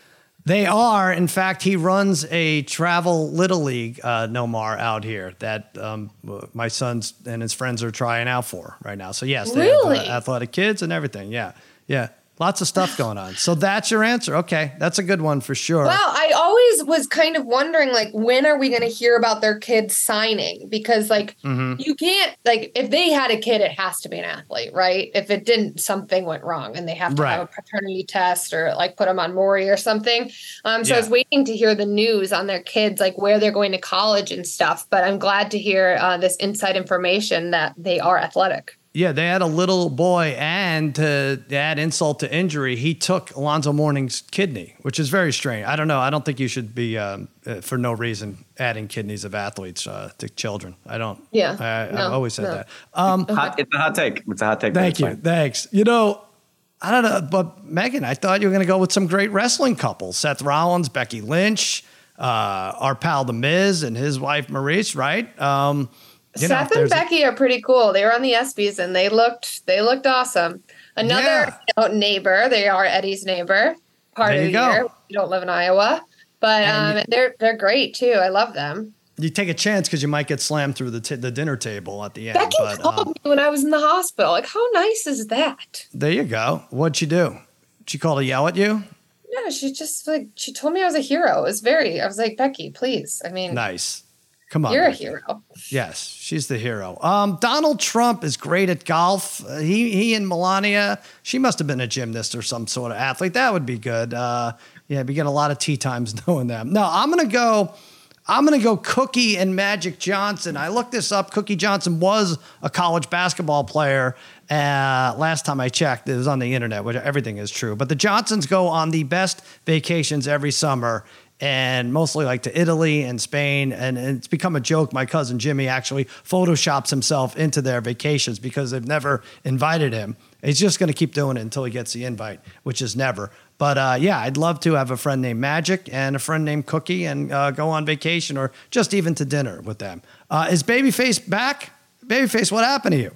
They are. In fact, he runs a travel little league, uh, Nomar, out here that um, my sons and his friends are trying out for right now. So yes, they really? have uh, athletic kids and everything. Yeah, yeah. Lots of stuff going on. So that's your answer. Okay, that's a good one for sure. Wow, I always was kind of wondering, like, when are we going to hear about their kids signing? Because, like, mm-hmm. you can't, like, if they had a kid, it has to be an athlete, right? If it didn't, something went wrong and they have to right. have a paternity test or, like, put them on Maury or something. Um, so yeah. I was waiting to hear the news on their kids, like, where they're going to college and stuff. But I'm glad to hear uh, this inside information that they are athletic. Yeah, they had a little boy, and to add insult to injury, he took Alonzo Mourning's kidney, which is very strange. I don't know. I don't think you should be, um, uh, for no reason, adding kidneys of athletes uh, to children. I don't. Yeah. I, no, I've always said no. that. Um, hot, it's a hot take. It's a hot take. Thank you. Fine. Thanks. You know, I don't know, but Megan, I thought you were going to go with some great wrestling couples. Seth Rollins, Becky Lynch, uh, our pal The Miz and his wife Maurice, right? Um You Seth know, and Becky are pretty cool. They were on the ESPYs and they looked they looked awesome. Another yeah. you know, neighbor, they are Eddie's neighbor. Part there of the go. year. We don't live in Iowa, but um, you, they're they're great too. I love them. You take a chance because you might get slammed through the t- the dinner table at the end. Becky but, called um, me when I was in the hospital. Like, how nice is that? There you go. What'd she do? She called to yell at you? No, she just like she told me I was a hero. It was very. I was like, Becky, please. I mean, nice. Come on. You're a Becky. hero. Yes, she's the hero. Um, Donald Trump is great at golf. Uh, he he and Melania, she must have been a gymnast or some sort of athlete. That would be good. Uh, yeah, we get a lot of tee times knowing them. No, I'm gonna go. I'm gonna go Cookie and Magic Johnson. I looked this up. Cookie Johnson was a college basketball player. Uh, last time I checked, it was on the internet, which everything is true. But the Johnsons go on the best vacations every summer, and mostly like to Italy and Spain. And, and it's become a joke. My cousin Jimmy actually photoshops himself into their vacations because they've never invited him. He's just going to keep doing it until he gets the invite, which is never. But uh, yeah, I'd love to have a friend named Magic and a friend named Cookie and uh, go on vacation or just even to dinner with them. Uh, is Babyface back? Babyface, what happened to you?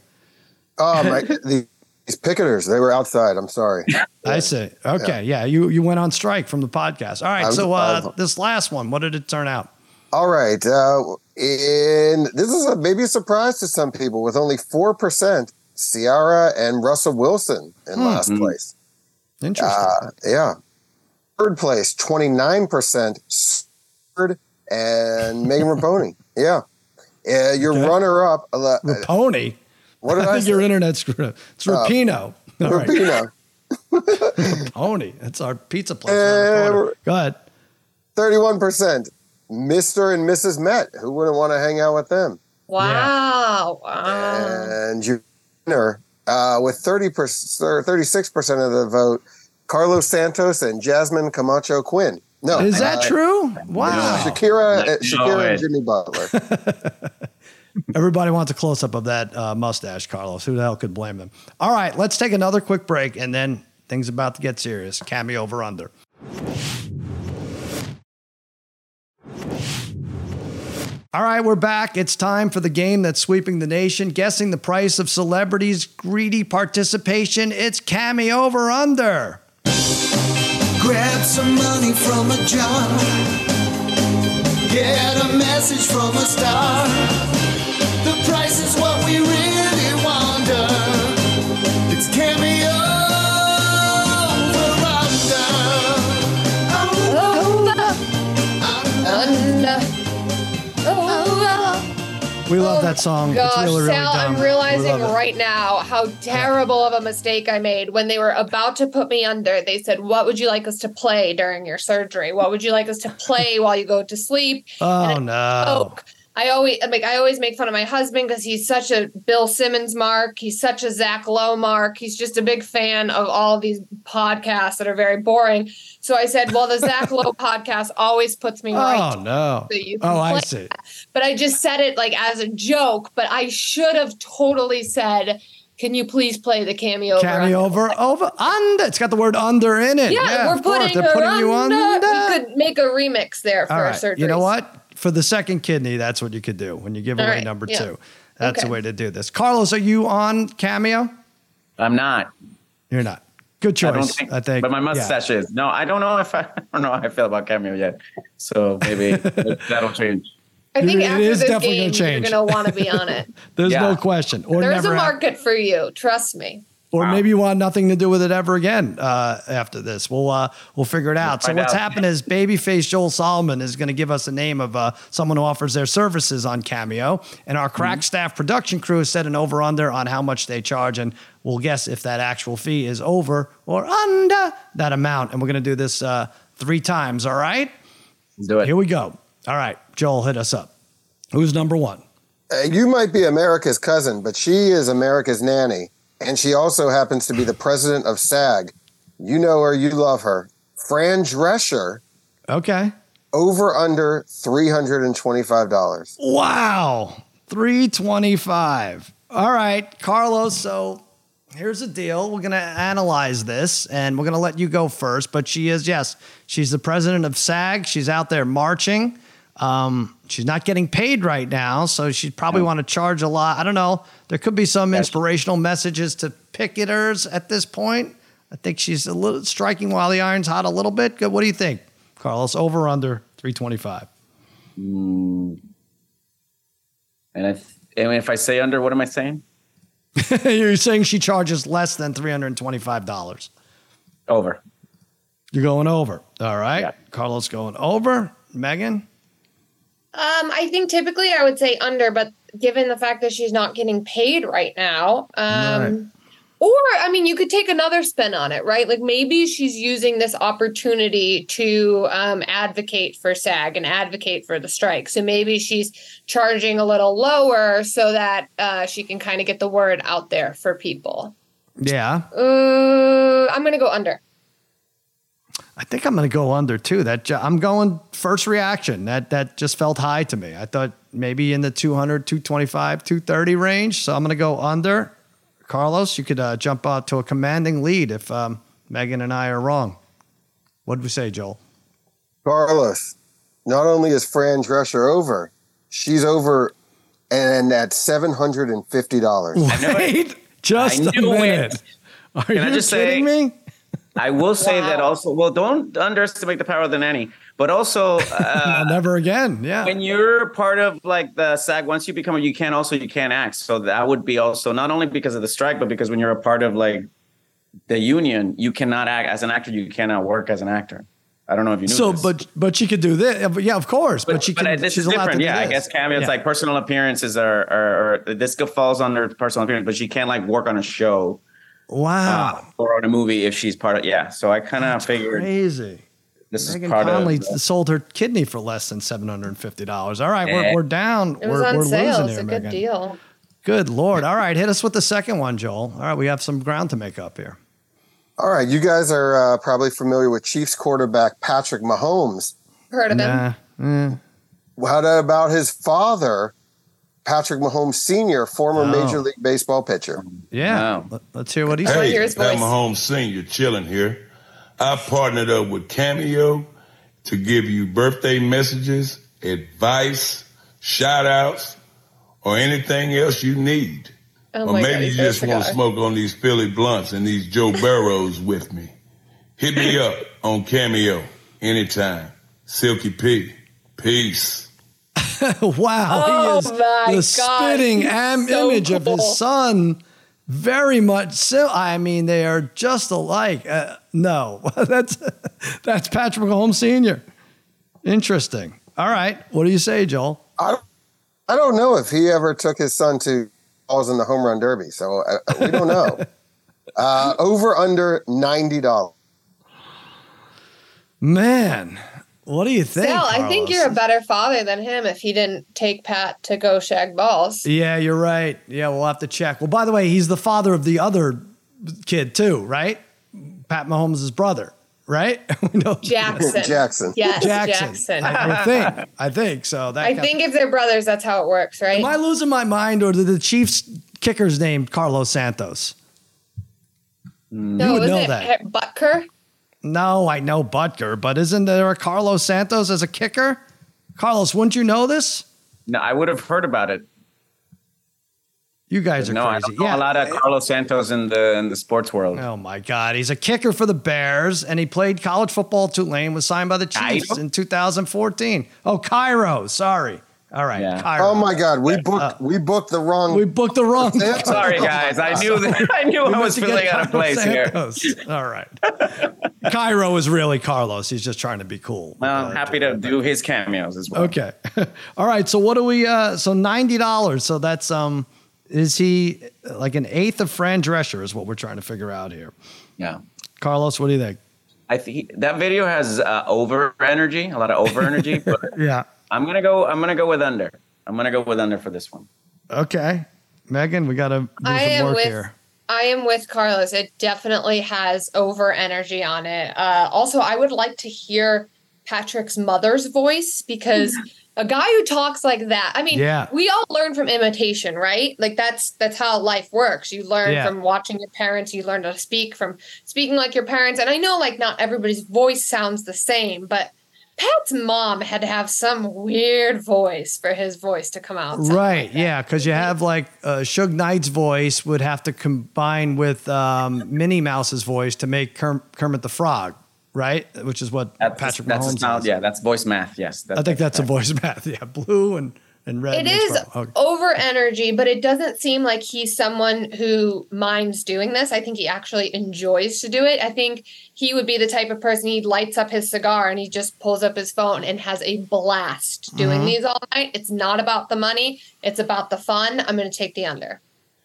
Oh, my, the, these picketers, they were outside. I'm sorry. I see. Okay. Yeah. yeah. You, you went on strike from the podcast. All right. Was, so uh, was, this last one, what did it turn out? All right. Uh, in, this is a, maybe a surprise to some people with only four percent Ciara and Russell Wilson in hmm. last place. Interesting. Uh, yeah. Third place, twenty-nine percent Third and Megan Rapinoe. Yeah. Uh, your okay. runner-up. Uh, Rapinoe? What did I, I think say? your internet's screwed up. It's Rapino. Uh, Rapino. Rapinoe. That's our pizza place. Uh, Go ahead. thirty-one percent Mister and Missus Met. Who wouldn't want to hang out with them? Wow. Yeah. Wow. And your winner, uh, with thirty percent, thirty-six percent of the vote, Carlos Santos and Jasmine Camacho Quinn. No. Is that uh, true? Wow. Shakira, no, Shakira no and Jimmy Butler. Everybody wants a close-up of that uh, mustache, Carlos. Who the hell could blame them? All right, let's take another quick break, and then things about to get serious. Cameo over under. All right, we're back. It's time for the game that's sweeping the nation, guessing the price of celebrities' greedy participation. It's Cameo over under. Grab some money from a jar. Get a message from a star. The price is what we really wonder. It's Cameo over under. Under. We love that song. Gosh, it's really, really Sal, dumb. I'm realizing right now how terrible of a mistake I made when they were about to put me under. They said, "What would you like us to play during your surgery? What would you like us to play while you go to sleep?" Oh no! I always like I always make fun of my husband because he's such a Bill Simmons mark. He's such a Zach Lowe mark. He's just a big fan of all of these podcasts that are very boring. So I said, well, the Zach Lowe podcast always puts me right. Oh, no. So you can oh, play I see. That. But I just said it like as a joke, but I should have totally said, can you please play the cameo over? Cameo over, over, under. It's got the word under in it. Yeah, yeah we're putting, They're putting you under. under. We could make a remix there for all our right. surgery. You know what? For the second kidney, that's what you could do when you give all away right. number yeah. two. That's okay. the way to do this. Carlos, are you on Cameo? I'm not. You're not. Good choice, I, don't think, I think. But my mustache yeah. is. No, I don't know if I, I don't know how I feel about Cameo yet. So maybe that'll change. I think after this definitely game, gonna change. you're going to want to be on it. There's yeah. no question. Or There's never a market have, for you. Trust me. Or wow. maybe you want nothing to do with it ever again uh, after this. We'll uh, we'll figure it out. We'll so what's out. happened is Babyface Joel Solomon is going to give us the name of uh, someone who offers their services on Cameo. And our crack mm-hmm. staff production crew has set an over-under on how much they charge. And we'll guess if that actual fee is over or under that amount. And we're going to do this uh, three times, all right? Let's do it. Here we go. All right, Joel, hit us up. Who's number one? Uh, you might be America's cousin, but she is America's nanny. And she also happens to be the president of SAG. You know her, you love her. Fran Drescher. Okay. Over under three hundred twenty-five dollars. Wow. three hundred twenty-five dollars. All right, Carlos. So here's the deal. We're going to analyze this and we're going to let you go first. But she is, yes, she's the president of SAG. She's out there marching. Um, she's not getting paid right now, so she'd probably want to charge a lot. I don't know. There could be some inspirational messages to picketers at this point. I think she's a little striking while the iron's hot a little bit. Good. What do you think, Carlos? Over or under three twenty-five? Mm. And, I th- and if I say under, what am I saying? You're saying she charges less than three hundred twenty-five dollars. Over. You're going over. All right. Yeah. Carlos going over. Megan? Um, I think typically I would say under, but given the fact that she's not getting paid right now, um, right. or I mean, you could take another spin on it, right? Like maybe she's using this opportunity to um, advocate for SAG and advocate for the strike. So maybe she's charging a little lower so that uh, she can kind of get the word out there for people. Yeah. Uh, I'm going to go under. I think I'm going to go under too. That ju- I'm going first reaction. That that just felt high to me. I thought maybe in the two hundred, two twenty-five, two thirty range. So I'm going to go under. Carlos, you could uh, jump out to a commanding lead if um, Megan and I are wrong. What did we say, Joel? Carlos, not only is Fran Drescher over, she's over and at seven hundred fifty dollars. Wait, just a minute. It. Are Can you I just kidding say, me? I will say wow. that also. Well, don't underestimate the power of the nanny, but also uh, never again. Yeah, when you're part of like the SAG, once you become, a, you can also you can't act. So that would be also not only because of the strike, but because when you're a part of like the union, you cannot act as an actor. You cannot work as an actor. I don't know if you knew so, this. but but she could do this. Yeah, of course. But, But, she but can. this she's is allowed different. to do Yeah, this. I guess cameo. It's yeah. like personal appearances are, are, are this falls under personal appearance, but she can't like work on a show. Wow. Uh, or on a movie if she's part of, yeah. So I kind of figured crazy. This Megan is part Conley of. Uh, sold her kidney for less than seven hundred fifty dollars. All right, we're Eh. we're down. It was we're on we're sale. losing It's here, a Megan. good deal. Good Lord. All right, hit us with the second one, Joel. All right, we have some ground to make up here. All right, you guys are uh, probably familiar with Chiefs quarterback Patrick Mahomes. Heard of him. Nah. Mm. How about his father, Patrick Mahomes Senior, former Oh. Major League Baseball pitcher? Yeah. Wow. Let, let's hear what he Hey. said. hear his Pat voice. Mahomes Senior chilling here. I partnered up with Cameo to give you birthday messages, advice, shout outs, or anything else you need. Oh or my maybe God, you he's got a just want to cigar. smoke on these Philly blunts and these Joe Burrows with me. Hit me up on Cameo anytime. Silky P. Peace. Wow. Oh he is my the God, spitting he's am- so image of cool. his son. Very much so. I mean, they are just alike. Uh, no, that's that's Patrick Mahomes Senior Interesting. All right. What do you say, Joel? I, I don't know if he ever took his son to balls in the home run derby, so uh, we don't know. uh, over under ninety dollars. Man, what do you think? Sal, I think Carlos? you're a better father than him if he didn't take Pat to go shag balls. Yeah, you're right. Yeah, we'll have to check. Well, by the way, he's the father of the other kid too, right? Pat Mahomes' brother, right? We know Jackson. Jackson. Yes, Jackson. Jackson. I, I think. I think so. That I got- think if they're brothers, that's how it works, right? Am I losing my mind, or did the Chiefs kicker's name Carlos Santos? no, you would isn't know it that. Butker? No, I know Butker, but isn't there a Carlos Santos as a kicker? Carlos, wouldn't you know this? No, I would have heard about it. You guys are no, crazy. I don't know yeah, a lot of Carlos Santos in the in the sports world. Oh my God, he's a kicker for the Bears, and he played college football at Tulane. Was signed by the Chiefs Cairo? in two thousand fourteen. Oh, Cairo. Sorry. All right. Yeah. Cairo. Oh my God, we booked uh, we booked the wrong. We booked the wrong. Sorry, guys. I knew that. I knew I was feeling out of place Santos. here. All right. Cairo is really Carlos. He's just trying to be cool. Well, I'm happy to do his cameos as well. Okay. All right. So what do we? Uh, so ninety dollars. So that's um. Is he like an eighth of Fran Drescher is what we're trying to figure out here. Yeah. Carlos, what do you think? I think that video has uh, over energy, a lot of over energy. But yeah. I'm going to go, I'm going to go with under. I'm going to go with under for this one. Okay. Megan, we got to do I some am work with, here. I am with Carlos. It definitely has over energy on it. Uh, also, I would like to hear Patrick's mother's voice because a guy who talks like that, I mean, yeah. we all learn from imitation, right? Like that's that's how life works. You learn yeah. from watching your parents. You learn to speak from speaking like your parents. And I know like not everybody's voice sounds the same, but Pat's mom had to have some weird voice for his voice to come out. Right, like yeah, because you have like uh, Suge Knight's voice would have to combine with um, Minnie Mouse's voice to make Kerm- Kermit the Frog. Right, which is what that's, Patrick that's Mahomes sound, is. Yeah, that's voice math. Yes, that's, I think that's, that's a voice math. Yeah, blue and and red. It is okay. over energy, but it doesn't seem like he's someone who minds doing this. I think he actually enjoys to do it. I think he would be the type of person he lights up his cigar and he just pulls up his phone and has a blast doing mm-hmm. these all night. It's not about the money; it's about the fun. I'm going to take the under.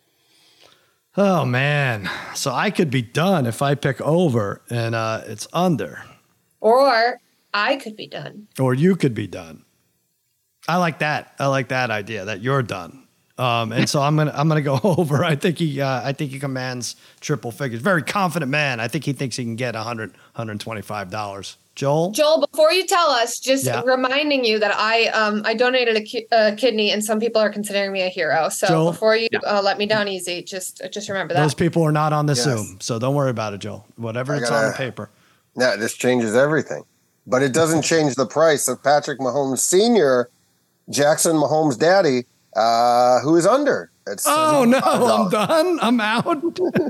Oh, man. So I could be done if I pick over and uh, it's under. Or I could be done. Or you could be done. I like that. I like that idea that you're done. Um, and so I'm gonna I'm gonna go over. I think he uh, I think he commands triple figures. Very confident man. I think he thinks he can get one hundred, one hundred twenty-five dollars. Joel? Joel, before you tell us, just yeah. reminding you that I um I donated a, ki- a kidney, and some people are considering me a hero. So Joel, before you yeah. uh, let me down easy, just just remember that. Those people are not on the yes. Zoom, so don't worry about it, Joel. Whatever I it's gotta, on the paper. Yeah, this changes everything. But it doesn't change the price of Patrick Mahomes Senior, Jackson Mahomes' daddy, uh, who is under. It's oh, no, I'm done. I'm out.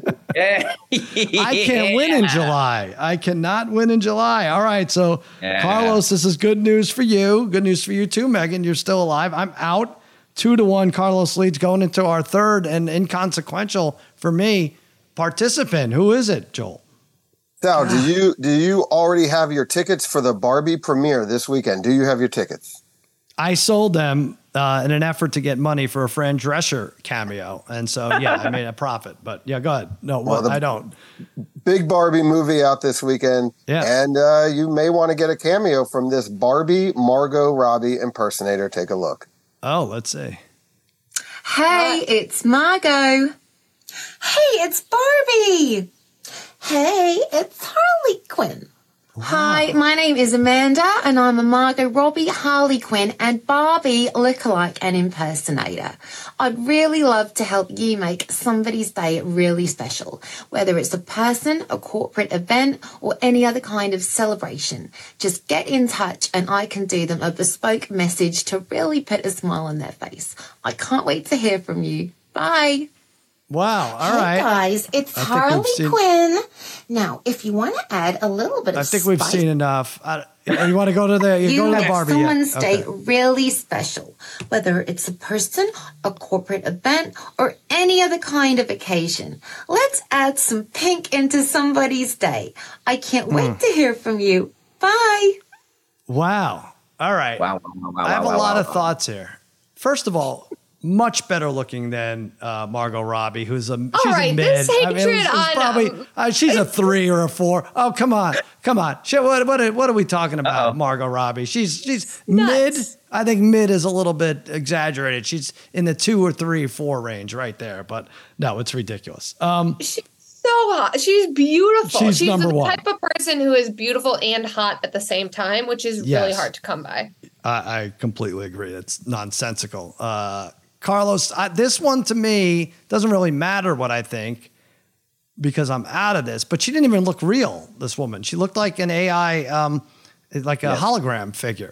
I can't win in July. I cannot win in July. All right. So, yeah. Carlos, this is good news for you. Good news for you, too, Megan. You're still alive. I'm out. Two to one. Carlos leads going into our third and inconsequential for me participant. Who is it, Joel? Sal, do you do you already have your tickets for the Barbie premiere this weekend? Do you have your tickets? I sold them uh, in an effort to get money for a Fran Drescher cameo. And so, yeah, I made a profit. But, yeah, go ahead. No, well, well, I don't. Big Barbie movie out this weekend. Yeah. And uh, you may want to get a cameo from this Barbie Margot Robbie impersonator. Take a look. Oh, let's see. Hey, it's Margot. Hey, it's Barbie. Hey, it's Harley Quinn. Wow. Hi, my name is Amanda, and I'm a Margot Robbie, Harley Quinn, and Barbie lookalike and impersonator. I'd really love to help you make somebody's day really special, whether it's a person, a corporate event, or any other kind of celebration. Just get in touch, and I can do them a bespoke message to really put a smile on their face. I can't wait to hear from you. Bye. Wow. All hey right. guys, it's I Harley seen... Quinn. Now, if you want to add a little bit of I think spice, we've seen enough. I, you want to go to the, you, you go to the Barbie. Someone's yet. day okay. really special, whether it's a person, a corporate event, or any other kind of occasion. Let's add some pink into somebody's day. I can't wait mm. to hear from you. Bye. Wow. All right. Wow. wow, wow I have wow, a lot wow, of wow. thoughts here. First of all, much better looking than uh, Margot Robbie, who's a All she's right, a mid. this hatred I mean, it was, it was on, probably um, uh, she's a three or a four. Oh, come on, come on. She, what what are, what are we talking about, Uh-oh. Margot Robbie? She's she's Nuts. mid. I think mid is a little bit exaggerated. She's in the two or three, four range right there. But no, it's ridiculous. Um, she's so hot. She's beautiful. She's, she's number the one. type of person who is beautiful and hot at the same time, which is Yes. really hard to come by. I, I completely agree. It's nonsensical. Uh, Carlos, I, this one to me doesn't really matter what I think because I'm out of this. But she didn't even look real, this woman. She looked like an A I, um, like a yes. hologram figure.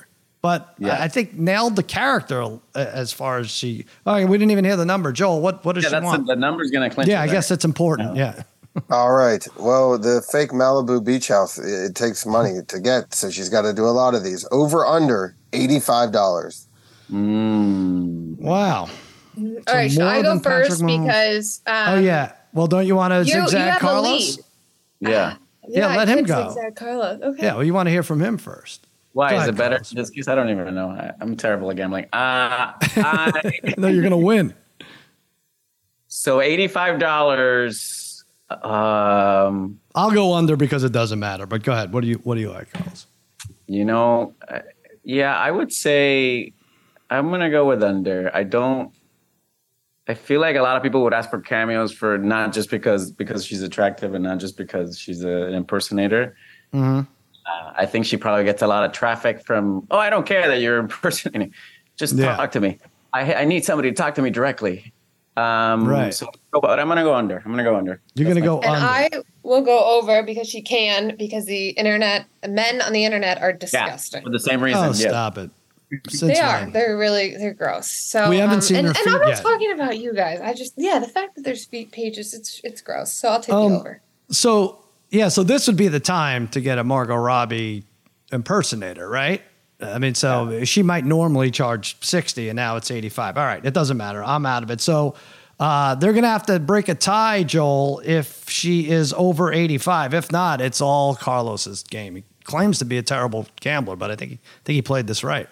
but yeah. I, I think nailed the character as far as she. Oh, we didn't even hear the number, Joel. What what does yeah, she that's want? The, the number's going to clinch. Yeah, I guess it's important. No. Yeah. All right. Well, the fake Malibu beach house, it takes money to get, so she's got to do a lot of these. Over under eighty-five dollars. Mm. Wow. All so right, should I go first because? Um, oh yeah. Well, don't you want to you, zigzag you Carlos? Yeah. yeah. Yeah, let him go. Zigzag Carlos. Okay. Yeah. Well, you want to hear from him first. Why go is ahead, it better Carlos. in this case? I don't even know. I, I'm terrible at gambling. Uh, I, no, you're gonna win. So eighty-five dollars. Um, I'll go under because it doesn't matter. But go ahead. What do you What do you like, Carlos? You know, uh, yeah, I would say I'm gonna go with under. I don't. I feel like a lot of people would ask for cameos for not just because because she's attractive and not just because she's a, an impersonator. Mm-hmm. Uh, I think she probably gets a lot of traffic from. Oh, I don't care that you're impersonating. Just yeah. talk to me. I I need somebody to talk to me directly. Um, right. So, but I'm gonna go under. I'm gonna go under. You're That's gonna go and under. I will go over because she can because the internet men on the internet are disgusting. Yeah, for the same reason. Oh, yeah. stop it. Since they are. when? They're really. They're gross. So we haven't um, seen and, her and feet I'm not yet. talking about you guys. I just yeah, the fact that there's feet pages, it's it's gross. So I'll take um, you over. So yeah, so this would be the time to get a Margot Robbie impersonator, right? I mean, so yeah. she might normally charge sixty, and now it's eighty-five. All right, it doesn't matter. I'm out of it. So uh, they're gonna have to break a tie, Joel, if she is over eighty-five. If not, it's all Carlos's game. He claims to be a terrible gambler, but I think he, I think he played this right.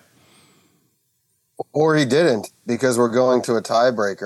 Or he didn't, because we're going to a tiebreaker.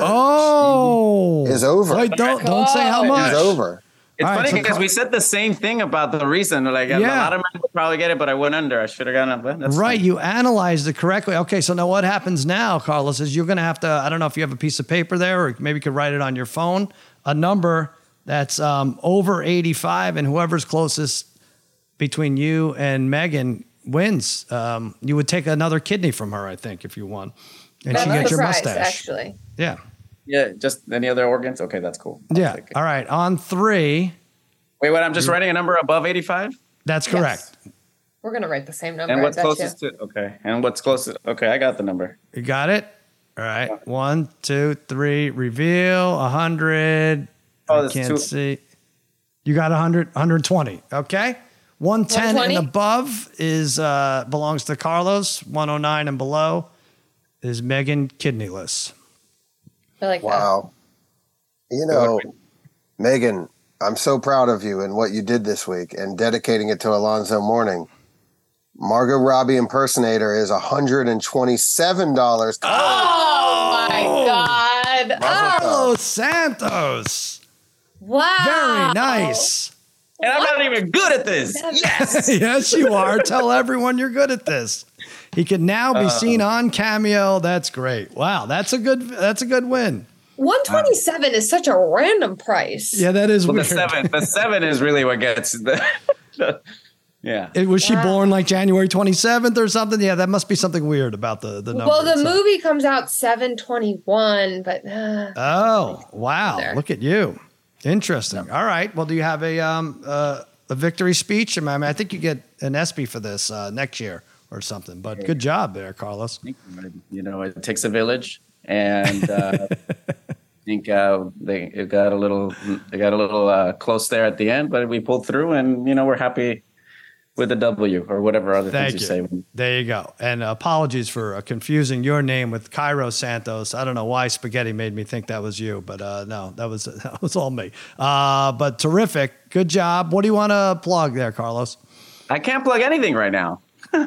Oh, is over. Wait, don't don't say how much. It's over. It's All funny right, so because Car- we said the same thing about the reason. Like Yeah. a lot of men would probably get it, but I went under. I should have gone up. That's Right, fine. you analyzed it correctly. Okay, so now what happens now, Carlos, is you're going to have to, I don't know if you have a piece of paper there or maybe you could write it on your phone, a number that's um, over eighty-five, and whoever's closest between you and Megan wins. Um, you would take another kidney from her, I think, if you won. And That's she gets the your prize, mustache. actually. Yeah. Yeah, just any other organs? Okay, that's cool. I'll Yeah. take it. All right, on three. Wait, wait, I'm just writing a number above eighty-five? That's correct. Yes. We're gonna write the same number. And what's I bet closest you. to, okay. And what's closest? Okay, I got the number. You got it? All right. One, two, three. Reveal. A hundred. Oh, I that's can't two. see. You got a hundred, one twenty. Okay. one ten one twenty? and above is uh, belongs to Carlos. one oh nine and below is Megan Kidneyless. I like Wow. You know, Megan, I'm so proud of you and what you did this week and dedicating it to Alonzo Mourning. Margot Robbie impersonator is one hundred twenty-seven dollars. that. Oh my God! Oh, Carlos Santos. wow! Very nice. And I'm not even good at this. Yes. Yes, you are. Tell everyone you're good at this. He can now be seen on Cameo. That's great. Wow, that's a good. That's a good win. one twenty-seven is such a random price. Yeah, that is Well, the weird. seven, the seven is really what gets the. the yeah. It, was she Wow. born like January twenty-seventh or something? Yeah, that must be something weird about the the number. Well, the itself. movie comes out seven twenty-one, but uh, Oh, wow! There. Look at you. Interesting. All right. Well, do you have a um uh, a victory speech? I mean, I think you get an ESPY for this uh, next year or something. But good job there, Carlos. You know, it takes a village, and uh, I think uh, they it got a little they got a little uh, close there at the end, but we pulled through, and you know, we're happy with the W or whatever other Thank things you. you say. There you go. And apologies for uh, confusing your name with Cairo Santos. I don't know why Spaghetti made me think that was you, but uh, no, that was that was all me. Uh, but terrific. Good job. What do you want to plug there, Carlos? I can't plug anything right now.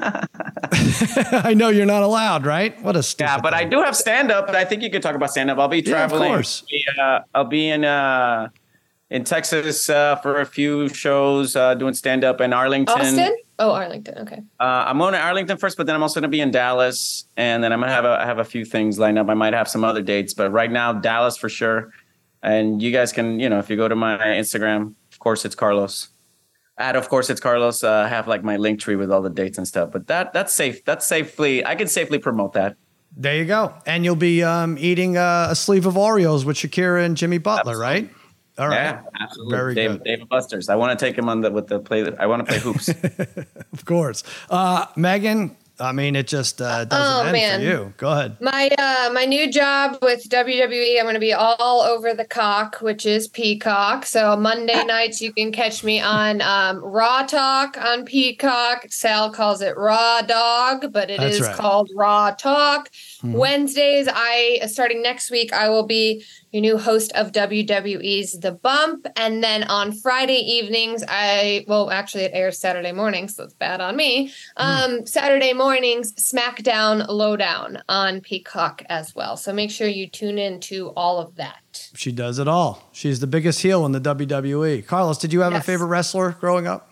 I know you're not allowed, right? What a stupid Yeah, but I thing. do have stand up. I think you could talk about stand up. I'll be Yeah, of traveling. course. I'll be, uh, I'll be in uh, in Texas uh, for a few shows uh, doing stand up in Arlington. Austin? Oh, Arlington. Okay. Uh, I'm going to Arlington first, but then I'm also going to be in Dallas, and then I'm gonna have a I have a few things lined up. I might have some other dates, but right now Dallas for sure. And you guys can, you know, if you go to my Instagram, of course it's Carlos. At of course it's Carlos. Uh, I have like my link tree with all the dates and stuff. But that that's safe. That's safely. I can safely promote that. There you go. And you'll be um, eating uh, a sleeve of Oreos with Shakira and Jimmy Butler, Absolutely. right? All right. Yeah, absolutely. Very Dave, good. David Buster's. I want to take him on the with the play. I want to play hoops. Of course. Uh, Megan, I mean, it just uh, doesn't Oh, end man. for you. Go ahead. My uh, my new job with W W E, I'm going to be all over the cock, which is Peacock. So Monday nights you can catch me on um, Raw Talk on Peacock. Sal calls it Raw Dog, but it That's is right. called Raw Talk. Mhm. Wednesdays, I starting next week, I will be your new host of W W E's The Bump. And then on Friday evenings, I, well, actually it airs Saturday mornings, so it's bad on me. Um, Saturday mornings, SmackDown Lowdown on Peacock as well. So make sure you tune in to all of that. She does it all. She's the biggest heel in the W W E. Carlos, did you have Yes. a favorite wrestler growing up?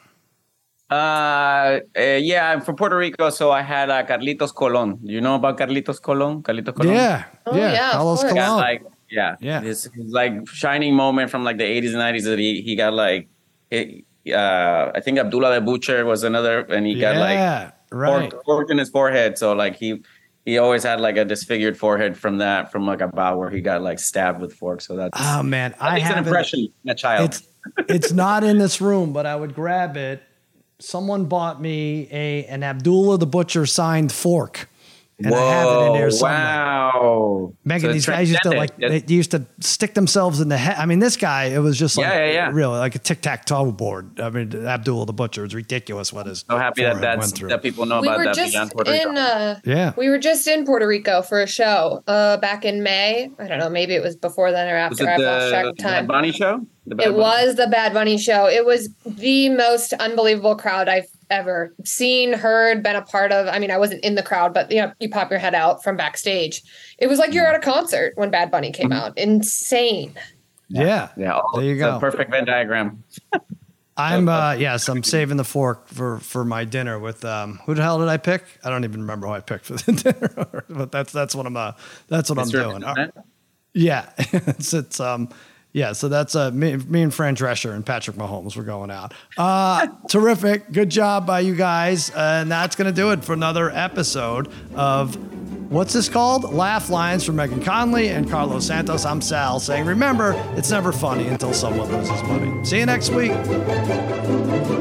Uh, uh, yeah, I'm from Puerto Rico, so I had uh, Carlitos Colon. You know about Carlitos Colon? Carlitos Colon? Yeah. Oh, yeah. yeah, of Carlos course. Got, Colon. like, yeah, Yeah. His, his like shining moment from like the eighties and nineties that he he got like, he, uh, I think Abdullah the Butcher was another, and he got like yeah. Right. fork, fork in his forehead. So like he he always had like a disfigured forehead from that, from like a bout where he got like stabbed with fork. So that's Oh, man. that I makes an have impression in a child. It's, it's not in this room, but I would grab it. Someone bought me a an Abdullah the Butcher signed fork. And I have it in there somewhere. Wow. Megan, So these guys used to like transcendent. they used to stick themselves in the head. I mean, this guy, it was just like Yeah, yeah, yeah. really like a tic-tac-toe board. I mean, Abdullah the Butcher is ridiculous what his So happy that forehead that's went through. that people know We about were that just beyond Puerto Rico. in uh, Yeah. we were just in Puerto Rico for a show uh, back in May. I don't know, maybe it was before then or Was after. it I've lost track the of Bad time. Bunny show? The Bad It Bunny? was the Bad Bunny show. It was the most unbelievable crowd I've ever seen, heard, been a part of. I mean, I wasn't in the crowd, but you know, you pop your head out from backstage. It was like you're at a concert when Bad Bunny came out. Insane. Yeah. Yeah, all- There you it's go. a perfect Venn diagram. I'm uh yes, I'm saving the fork for for my dinner with um who the hell did I pick? I don't even remember who I picked for the dinner. But that's that's what I'm uh that's what I'm Mister doing. Uh, Representative? Yeah. it's it's um yeah, so that's uh me, me and Fran Drescher and Patrick Mahomes we're going out. Uh terrific. Good job by you guys. Uh, and that's gonna do it for another episode of what's this called? Laugh Lines for Megan Conley and Carlos Santos. I'm Sal saying remember, it's never funny until someone loses money. See you next week.